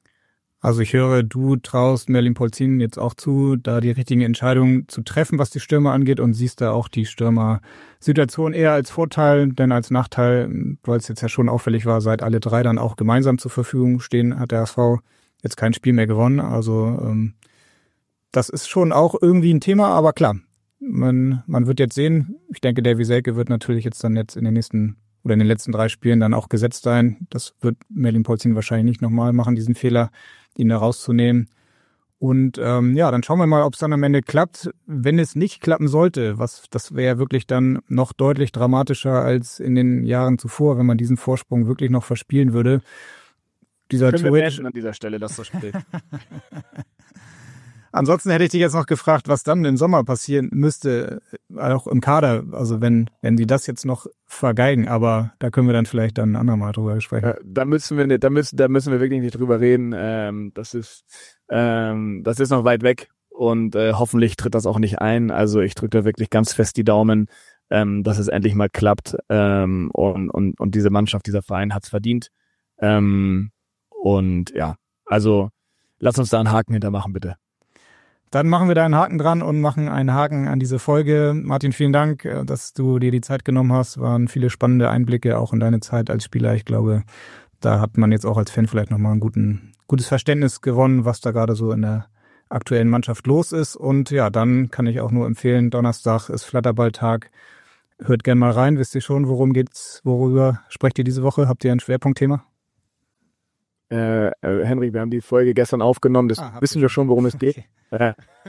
[SPEAKER 2] Also ich höre, du traust Merlin Polzin jetzt auch zu, da die richtigen Entscheidungen zu treffen, was die Stürmer angeht und siehst da auch die Stürmer-Situation eher als Vorteil, denn als Nachteil, weil es jetzt ja schon auffällig war, seit alle drei dann auch gemeinsam zur Verfügung stehen, hat der H S V jetzt kein Spiel mehr gewonnen. Also ähm, das ist schon auch irgendwie ein Thema, aber klar, man man wird jetzt sehen. Ich denke, Davy Selke wird natürlich jetzt dann jetzt in den nächsten oder in den letzten drei Spielen dann auch gesetzt sein. Das wird Merlin Polzin wahrscheinlich nicht nochmal machen, diesen Fehler, ihn da rauszunehmen. Und ähm, ja, dann schauen wir mal, ob es dann am Ende klappt. Wenn es nicht klappen sollte, was das wäre wirklich dann noch deutlich dramatischer als in den Jahren zuvor, wenn man diesen Vorsprung wirklich noch verspielen würde. Dieser
[SPEAKER 3] Können wir
[SPEAKER 2] Twitch
[SPEAKER 3] beenden an dieser Stelle, das so spät.
[SPEAKER 2] Ansonsten hätte ich dich jetzt noch gefragt, was dann im Sommer passieren müsste, auch im Kader, also wenn wenn sie das jetzt noch vergeigen, aber da können wir dann vielleicht dann ein andermal drüber sprechen.
[SPEAKER 3] Ja, da müssen wir nicht, da müssen da müssen wir wirklich nicht drüber reden. Ähm, das ist ähm, das ist noch weit weg und äh, hoffentlich tritt das auch nicht ein. Also ich drücke da wirklich ganz fest die Daumen, ähm, dass es endlich mal klappt ähm, und und und diese Mannschaft, dieser Verein hat's verdient. Ähm, und ja, also lass uns da einen Haken hintermachen, bitte.
[SPEAKER 2] Dann machen wir da einen Haken dran und machen einen Haken an diese Folge. Martin, vielen Dank, dass du dir die Zeit genommen hast. Waren viele spannende Einblicke auch in deine Zeit als Spieler. Ich glaube, da hat man jetzt auch als Fan vielleicht nochmal ein guten, gutes Verständnis gewonnen, was da gerade so in der aktuellen Mannschaft los ist. Und ja, dann kann ich auch nur empfehlen, Donnerstag ist Flatterballtag. Hört gerne mal rein. Wisst ihr schon, worum geht's, worüber sprecht ihr diese Woche? Habt ihr ein Schwerpunktthema?
[SPEAKER 3] Äh, äh, Henry, wir haben die Folge gestern aufgenommen, das ah, wissen wir schon, worum es geht. Okay. Äh,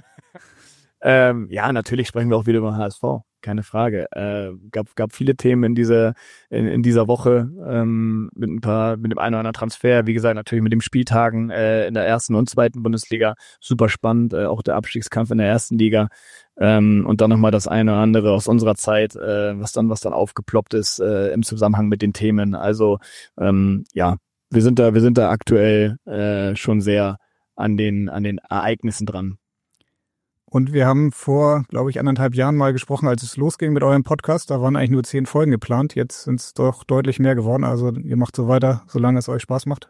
[SPEAKER 3] ähm, ja, natürlich sprechen wir auch wieder über H S V, keine Frage. Äh, gab gab viele Themen in dieser in, in dieser Woche ähm, mit ein paar mit dem einen oder anderen Transfer, wie gesagt, natürlich mit den Spieltagen äh, in der ersten und zweiten Bundesliga, super spannend, äh, auch der Abstiegskampf in der ersten Liga ähm, und dann nochmal das eine oder andere aus unserer Zeit, äh, was dann was dann aufgeploppt ist äh, im Zusammenhang mit den Themen. Also ähm, ja. Wir sind da, wir sind da aktuell äh, schon sehr an den an den Ereignissen dran.
[SPEAKER 2] Und wir haben vor, glaube ich, anderthalb Jahren mal gesprochen, als es losging mit eurem Podcast. Da waren eigentlich nur zehn Folgen geplant. Jetzt sind es doch deutlich mehr geworden. Also ihr macht so weiter, solange es euch Spaß macht.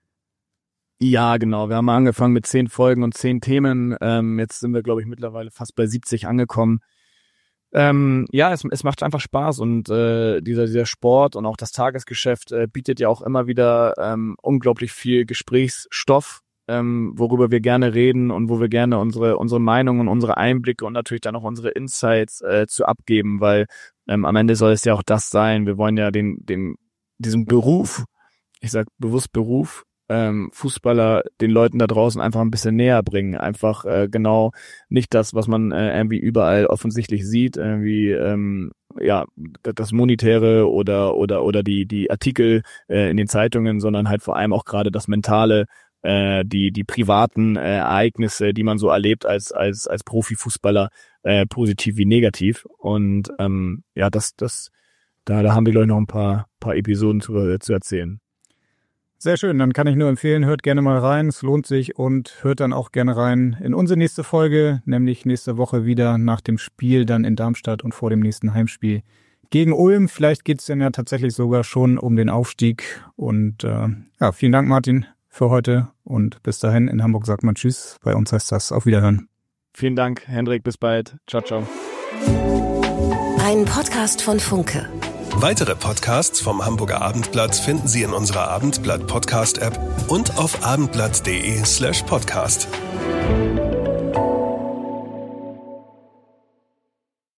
[SPEAKER 3] Ja, genau. Wir haben angefangen mit zehn Folgen und zehn Themen. Ähm, jetzt sind wir, glaube ich, mittlerweile fast bei siebzig angekommen. Ähm, ja, es, es macht einfach Spaß und äh, dieser dieser Sport und auch das Tagesgeschäft äh, bietet ja auch immer wieder ähm, unglaublich viel Gesprächsstoff, ähm, worüber wir gerne reden und wo wir gerne unsere unsere Meinungen, unsere Einblicke und natürlich dann auch unsere Insights äh, zu abgeben, weil ähm, am Ende soll es ja auch das sein. Wir wollen ja den den diesen Beruf, ich sag bewusst Beruf, ähm, Fußballer den Leuten da draußen einfach ein bisschen näher bringen. Einfach äh, genau nicht das, was man äh, irgendwie überall offensichtlich sieht, irgendwie ähm, ja das Monetäre oder oder oder die die Artikel äh, in den Zeitungen, sondern halt vor allem auch gerade das Mentale, äh, die die privaten äh, Ereignisse, die man so erlebt als als als Profifußballer, äh, positiv wie negativ. Und ähm, ja, das das da da haben wir glaube ich noch ein paar paar Episoden zu zu erzählen.
[SPEAKER 2] Sehr schön, dann kann ich nur empfehlen, hört gerne mal rein, es lohnt sich, und hört dann auch gerne rein in unsere nächste Folge, nämlich nächste Woche wieder nach dem Spiel dann in Darmstadt und vor dem nächsten Heimspiel gegen Ulm. Vielleicht geht es dann ja tatsächlich sogar schon um den Aufstieg. Und äh, ja, vielen Dank, Martin, für heute, und bis dahin. In Hamburg sagt man Tschüss, bei uns heißt das auf Wiederhören.
[SPEAKER 3] Vielen Dank, Hendrik, bis bald. Ciao, ciao.
[SPEAKER 6] Ein Podcast von Funke.
[SPEAKER 1] Weitere Podcasts vom Hamburger Abendblatt finden Sie in unserer Abendblatt Podcast App und auf abendblatt punkt de slash podcast.